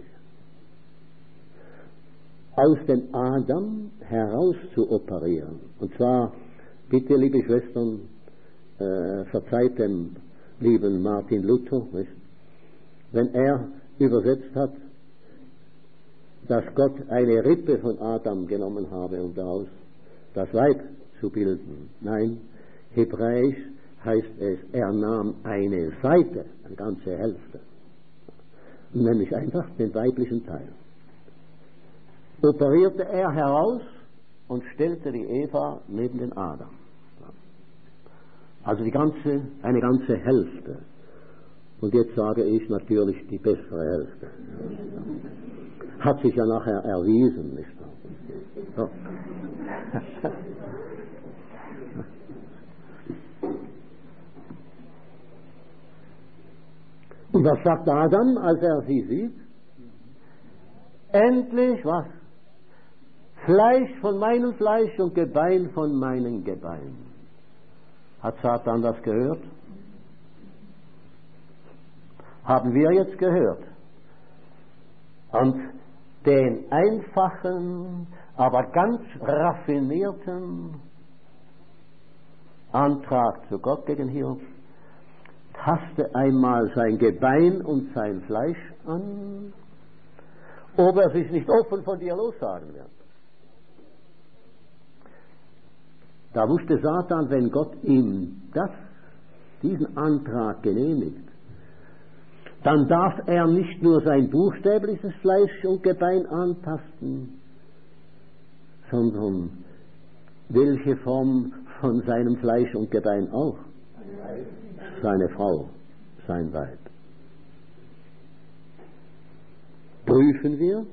aus dem Adam heraus zu operieren. Und zwar, bitte, liebe Schwestern, äh, verzeiht dem lieben Martin Luther, nicht? Wenn er übersetzt hat, dass Gott eine Rippe von Adam genommen habe, um daraus das Weib zu bilden. Nein, hebräisch heißt es, er nahm eine Seite, eine ganze Hälfte, nämlich einfach den weiblichen Teil. Operierte er heraus und stellte die Eva neben den Adam. Also die ganze, eine ganze Hälfte. Und jetzt sage ich natürlich die bessere Hälfte. Hat sich ja nachher erwiesen, nicht wahr? So. Und was sagt Adam, als er sie sieht? Endlich was? Fleisch von meinem Fleisch und Gebein von meinem Gebein. Hat Satan das gehört? Haben wir jetzt gehört? Und den einfachen, aber ganz raffinierten Antrag zu Gott gegen Hiob: taste einmal sein Gebein und sein Fleisch an, ob er sich nicht offen von dir lossagen wird. Da wusste Satan, wenn Gott ihm das, diesen Antrag genehmigt, dann darf er nicht nur sein buchstäbliches Fleisch und Gebein antasten, sondern welche Form von seinem Fleisch und Gebein auch? Seine Frau, sein Weib. Prüfen wir.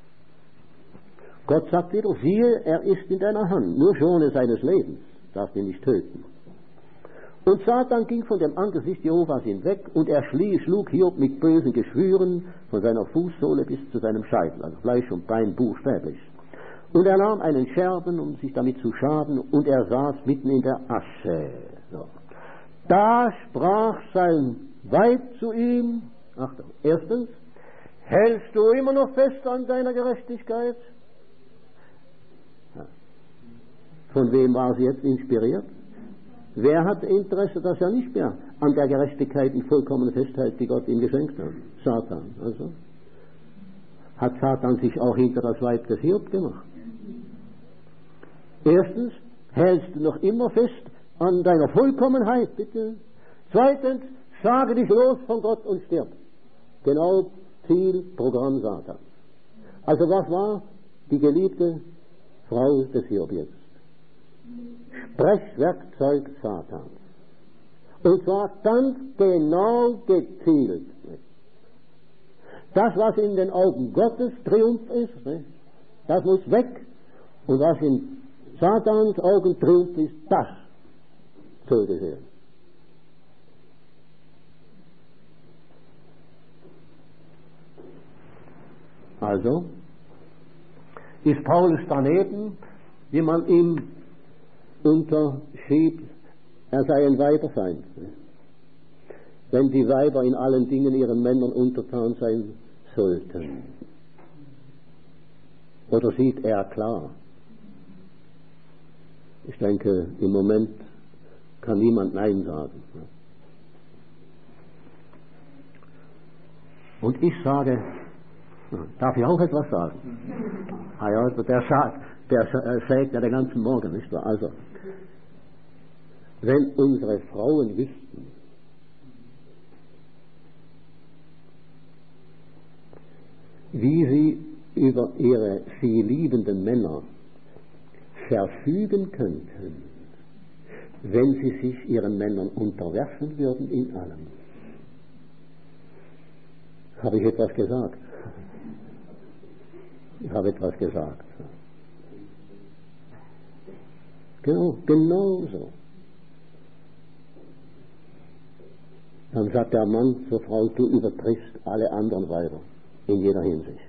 Gott sagt wieder, siehe, er ist in deiner Hand, nur schone seines Lebens, darfst ihn nicht töten. Und Satan ging von dem Angesicht Jehovas hinweg, und er schlie, schlug Hiob mit bösen Geschwüren von seiner Fußsohle bis zu seinem Scheitel, also Fleisch und Bein buchstäblich. Und er nahm einen Scherben, um sich damit zu schaden, und er saß mitten in der Asche. So. Da sprach sein Weib zu ihm, Achtung, erstens, hältst du immer noch fest an deiner Gerechtigkeit? Ja. Von wem war sie jetzt inspiriert? Wer hat Interesse, dass er nicht mehr an der Gerechtigkeit in vollkommener Festhält, die Gott ihm geschenkt hat? Satan. Also hat Satan sich auch hinter das Weib des Hiob gemacht. Erstens, hältst du noch immer fest an deiner Vollkommenheit, bitte. Zweitens, sage dich los von Gott und stirb. Genau Ziel, Programm Satan. Also was war die geliebte Frau des Hiob jetzt? Sprechwerkzeug Satans. Und zwar ganz genau gezielt. Das, was in den Augen Gottes Triumph ist, das muss weg. Und was in Satans Augen Triumph ist, das soll geschehen. Also ist Paulus daneben, wie man ihm unterschiebt, er sei ein Weiberfeind. Wenn die Weiber in allen Dingen ihren Männern untertan sein sollten. Oder sieht er klar? Ich denke, im Moment kann niemand Nein sagen. Und ich sage, darf ich auch etwas sagen? Ah ja, der sagt, der schlägt ja den ganzen Morgen, nicht wahr? Also, wenn unsere Frauen wüssten, wie sie über ihre sie liebenden Männer verfügen könnten, wenn sie sich ihren Männern unterwerfen würden in allem. Habe ich etwas gesagt? Ich habe etwas gesagt. Genau, genau so. Dann sagt der Mann zur Frau, du übertriffst alle anderen Weiber in jeder Hinsicht.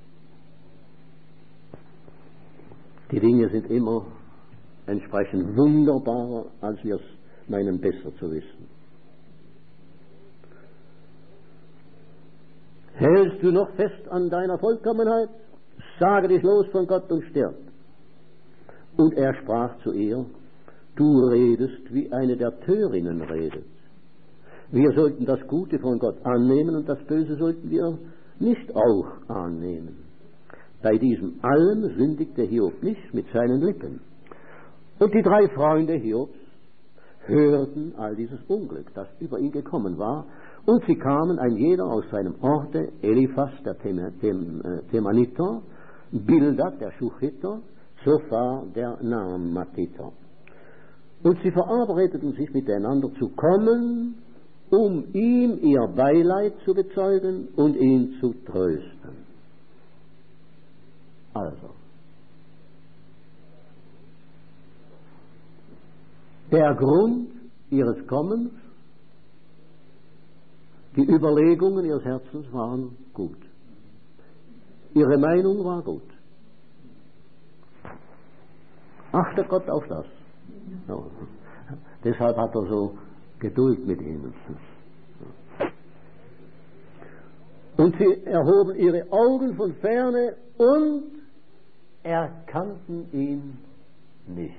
Die Dinge sind immer entsprechend wunderbarer, als wir es meinen, besser zu wissen. Hältst du noch fest an deiner Vollkommenheit? Sage dich los von Gott und stirb. Und er sprach zu ihr, du redest, wie eine der Törinnen redet. Wir sollten das Gute von Gott annehmen und das Böse sollten wir nicht auch annehmen. Bei diesem allem sündigte Hiob nicht mit seinen Lippen. Und die drei Freunde Hiobs hörten all dieses Unglück, das über ihn gekommen war, und sie kamen ein jeder aus seinem Orte, Eliphas der Themaniter, Bildad der Schuchiter, Zophar der Naamatiter. Und sie verabredeten sich miteinander zu kommen, um ihm ihr Beileid zu bezeugen und ihn zu trösten. Also, der Grund ihres Kommens, die Überlegungen ihres Herzens waren gut. Ihre Meinung war gut. Achtet Gott auf das. Ja. Deshalb hat er so Geduld mit ihnen. Und sie erhoben ihre Augen von ferne und erkannten ihn nicht.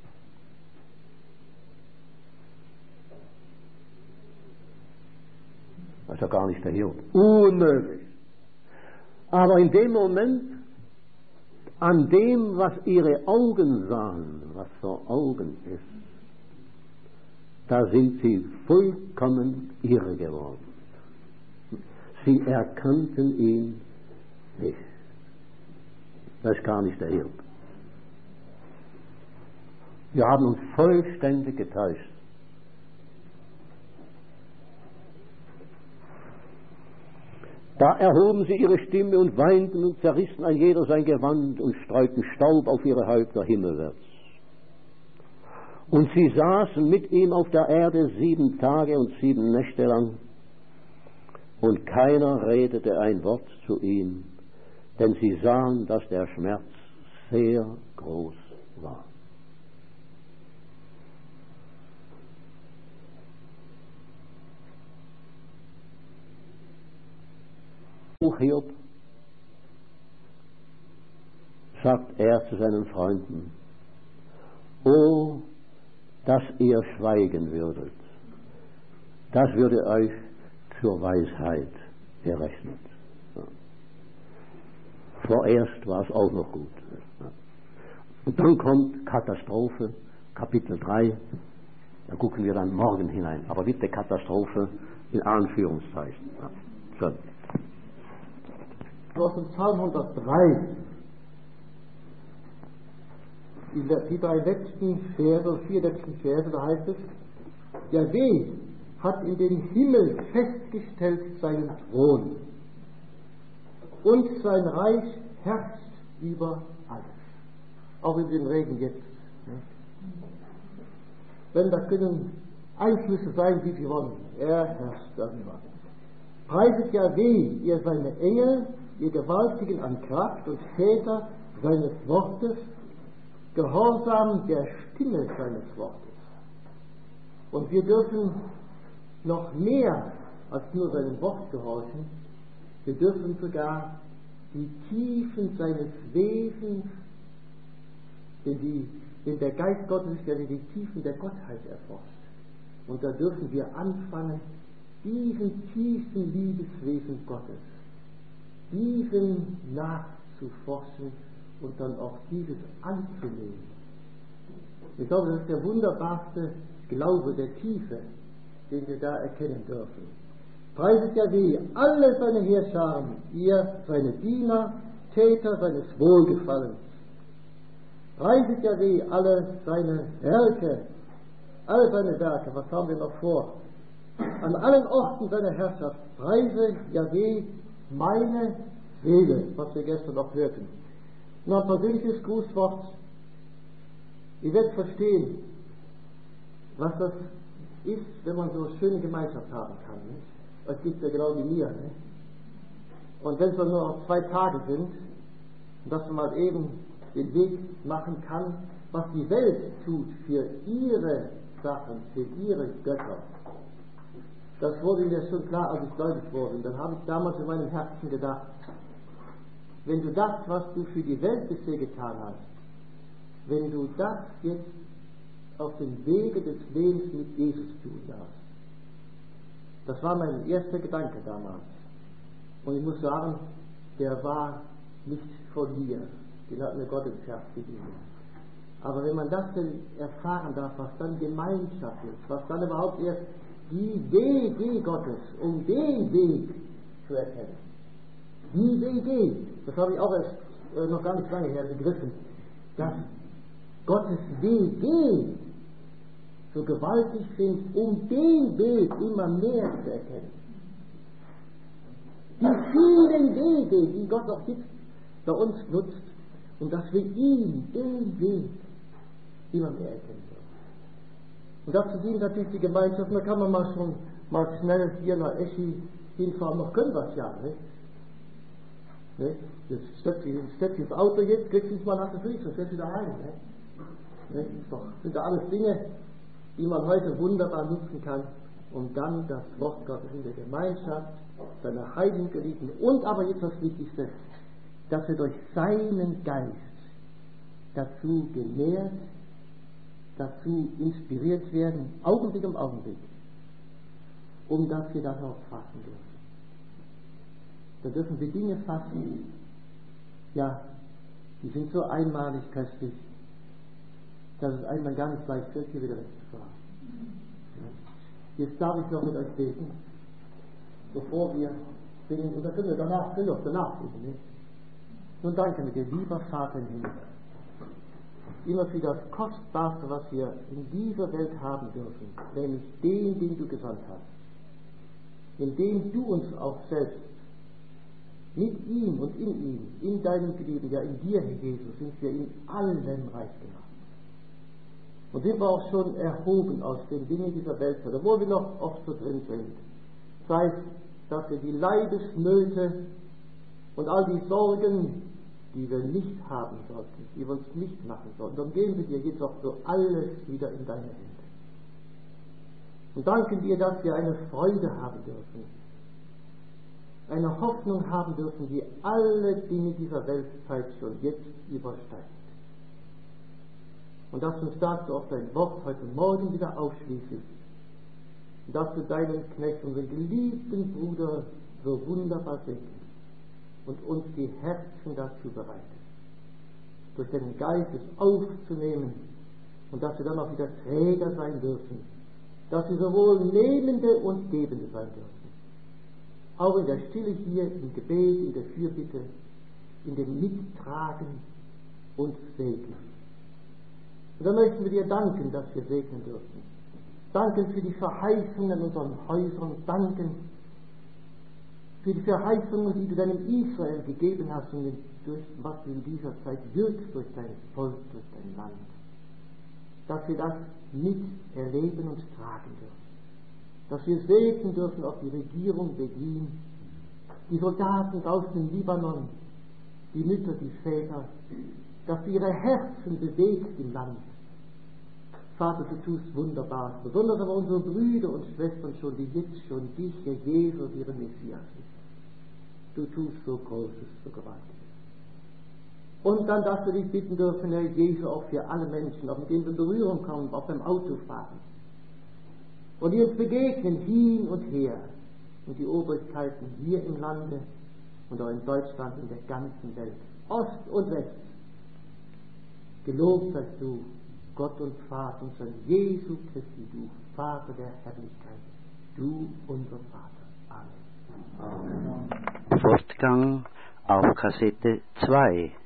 Das ist ja gar nicht der Hiob. Unmöglich. Aber in dem Moment, an dem, was ihre Augen sahen, was vor Augen ist, da sind sie vollkommen irre geworden. Sie erkannten ihn nicht. Das ist gar nicht der Hiob. Wir haben uns vollständig getäuscht. Da erhoben sie ihre Stimme und weinten und zerrissen ein jeder sein Gewand und streuten Staub auf ihre Häupter himmelwärts. Und sie saßen mit ihm auf der Erde sieben Tage und sieben Nächte lang, und keiner redete ein Wort zu ihm, denn sie sahen, dass der Schmerz sehr groß war. Hiob, sagt er zu seinen Freunden, o, dass ihr schweigen würdet, das würde euch zur Weisheit gerechnet. Ja. Vorerst war es auch noch gut. Ja. Und dann kommt Katastrophe, Kapitel drei, da gucken wir dann morgen hinein, aber bitte Katastrophe in Anführungszeichen. Ja. So. Aus dem Psalm hundertdrei, die, die drei letzten Verse, vier letzten Verse, da heißt es, der Weh hat in den Himmel festgestellt seinen Thron und sein Reich herrscht über alles. Auch in den Regen jetzt. Denn da können Einflüsse sein, wie sie wollen. Er herrscht darüber. Preiset ja weh, ihr seine Engel, ihr Gewaltigen an Kraft und Väter seines Wortes, gehorsam der Stimme seines Wortes. Und wir dürfen noch mehr als nur seinem Wort gehorchen, wir dürfen sogar die Tiefen seines Wesens, denn, die, denn der Geist Gottes ist ja die Tiefen der Gottheit erforscht. Und da dürfen wir anfangen, diesen tiefen Liebeswesen Gottes, diesen nachzuforschen und dann auch dieses anzunehmen. Ich glaube, das ist der wunderbarste Glaube der Tiefe, den wir da erkennen dürfen. Preiset ja weh alle seine Heerscharen, ihr seine Diener, Täter seines Wohlgefallens. Preiset ja weh alle seine Werke, alle seine Werke, was haben wir noch vor? an allen Orten seiner Herrschaft. Preise, Jahwe, meine Seele, was wir gestern noch hörten. Noch ein persönliches Grußwort. Ihr werdet verstehen, was das ist, wenn man so schöne Gemeinschaft haben kann. Nicht? Das gibt es ja genau wie mir. Nicht? Und wenn es nur noch zwei Tage sind, dass man mal eben den Weg machen kann, was die Welt tut für ihre Sachen, für ihre Götter. Das wurde mir schon klar, als ich gläubig wurde. Und dann habe ich damals in meinem Herzen gedacht, wenn du das, was du für die Welt bisher getan hast, wenn du das jetzt auf dem Wege des Lebens mit Jesus tun darfst. Das war mein erster Gedanke damals. Und ich muss sagen, der war nicht von mir. Den hat mir Gott ins Herz gegeben. Aber wenn man das denn erfahren darf, was dann Gemeinschaft ist, was dann überhaupt erst die Wege Gottes, um den Weg zu erkennen. Die Wege, das habe ich auch erst äh, noch gar nicht lange her begriffen, dass Gottes Wege so gewaltig sind, um den Weg immer mehr zu erkennen. Die vielen Wege, die Gott auch jetzt bei uns nutzt, und dass wir ihn, den Weg, immer mehr erkennen sollen. Und dazu dient natürlich die Gemeinschaft, da kann man mal schon mal schnell hier nach Eschi hinfahren, noch können wir es ja, nicht? Nicht? Jetzt steckt sich ins Auto jetzt, kriegst du es mal nach der Füße, dann fährst du daheim. Nicht? Nicht? Das sind da alles Dinge, die man heute wunderbar nutzen kann, um dann das Wort Gottes in der Gemeinschaft, seiner heiligen Geliebten und aber jetzt das Wichtigste, dass wir durch seinen Geist dazu genährt, dazu inspiriert werden, Augenblick um Augenblick, um dass wir das auch fassen dürfen. Da dürfen wir Dinge fassen, ja, die sind so einmalig köstlich, dass es einmal gar nicht leicht wird, hier wieder wegzufahren. Jetzt darf ich noch mit euch beten, bevor wir singen, und dann können wir danach, können wir auch danach beten, nicht? Nun danke dir, lieber Vater im Himmel, immer für das Kostbarste, was wir in dieser Welt haben dürfen, nämlich den, den du gesandt hast, indem du uns auch selbst mit ihm und in ihm, in deinem Geliebten, ja in dir, Herr Jesus, sind wir in allem reich gemacht. Und sind wir auch schon erhoben aus den Dingen dieser Welt, wo wir noch oft so drin sind. Sei es, dass wir die Leidesnöte und all die Sorgen, die wir nicht haben sollten, die wir uns nicht machen sollten, dann geben wir dir jetzt auch so alles wieder in deine Hände. Und danken dir, dass wir eine Freude haben dürfen, eine Hoffnung haben dürfen, die alle Dinge dieser Weltzeit schon jetzt übersteigt. Und dass du uns dazu auf dein Wort heute Morgen wieder aufschließest, und dass du deinen Knecht, unseren geliebten Bruder, so wunderbar segnest und uns die Herzen dazu bereitet, durch deinen Geist es aufzunehmen, und dass wir dann auch wieder Träger sein dürfen, dass wir sowohl Nehmende und Gebende sein dürfen, auch in der Stille hier, im Gebet, in der Fürbitte, in dem Mittragen und Segnen. Und dann möchten wir dir danken, dass wir segnen dürfen. Danken für die Verheißungen in unseren Häusern, danken für die Verheißungen, die du deinem Israel gegeben hast und durch was du in dieser Zeit wirkst durch dein Volk, durch dein Land. Dass wir das miterleben und tragen dürfen. Dass wir segnen dürfen auf die Regierung Begin, die Soldaten draußen im Libanon, die Mütter, die Väter, dass du ihre Herzen bewegst im Land. Vater, du tust wunderbar, besonders aber unsere Brüder und Schwestern schon, die jetzt schon dich, Herr Jesus, ihren Messias wissen. Du tust so Großes, so Gewaltiges. Und dann darfst du dich bitten dürfen, Herr Jesus, auch für alle Menschen, auf denen wir in Berührung kommen, auf dem Auto fahren. Und die uns begegnen, hin und her. Und die Obrigkeiten hier im Lande und auch in Deutschland, in der ganzen Welt, Ost und West. Gelobt seist du, Gott und Vater, unser Jesu Christi, du Vater der Herrlichkeit, du unser Vater. Amen. Amen. Fortgang auf Kassette zwei.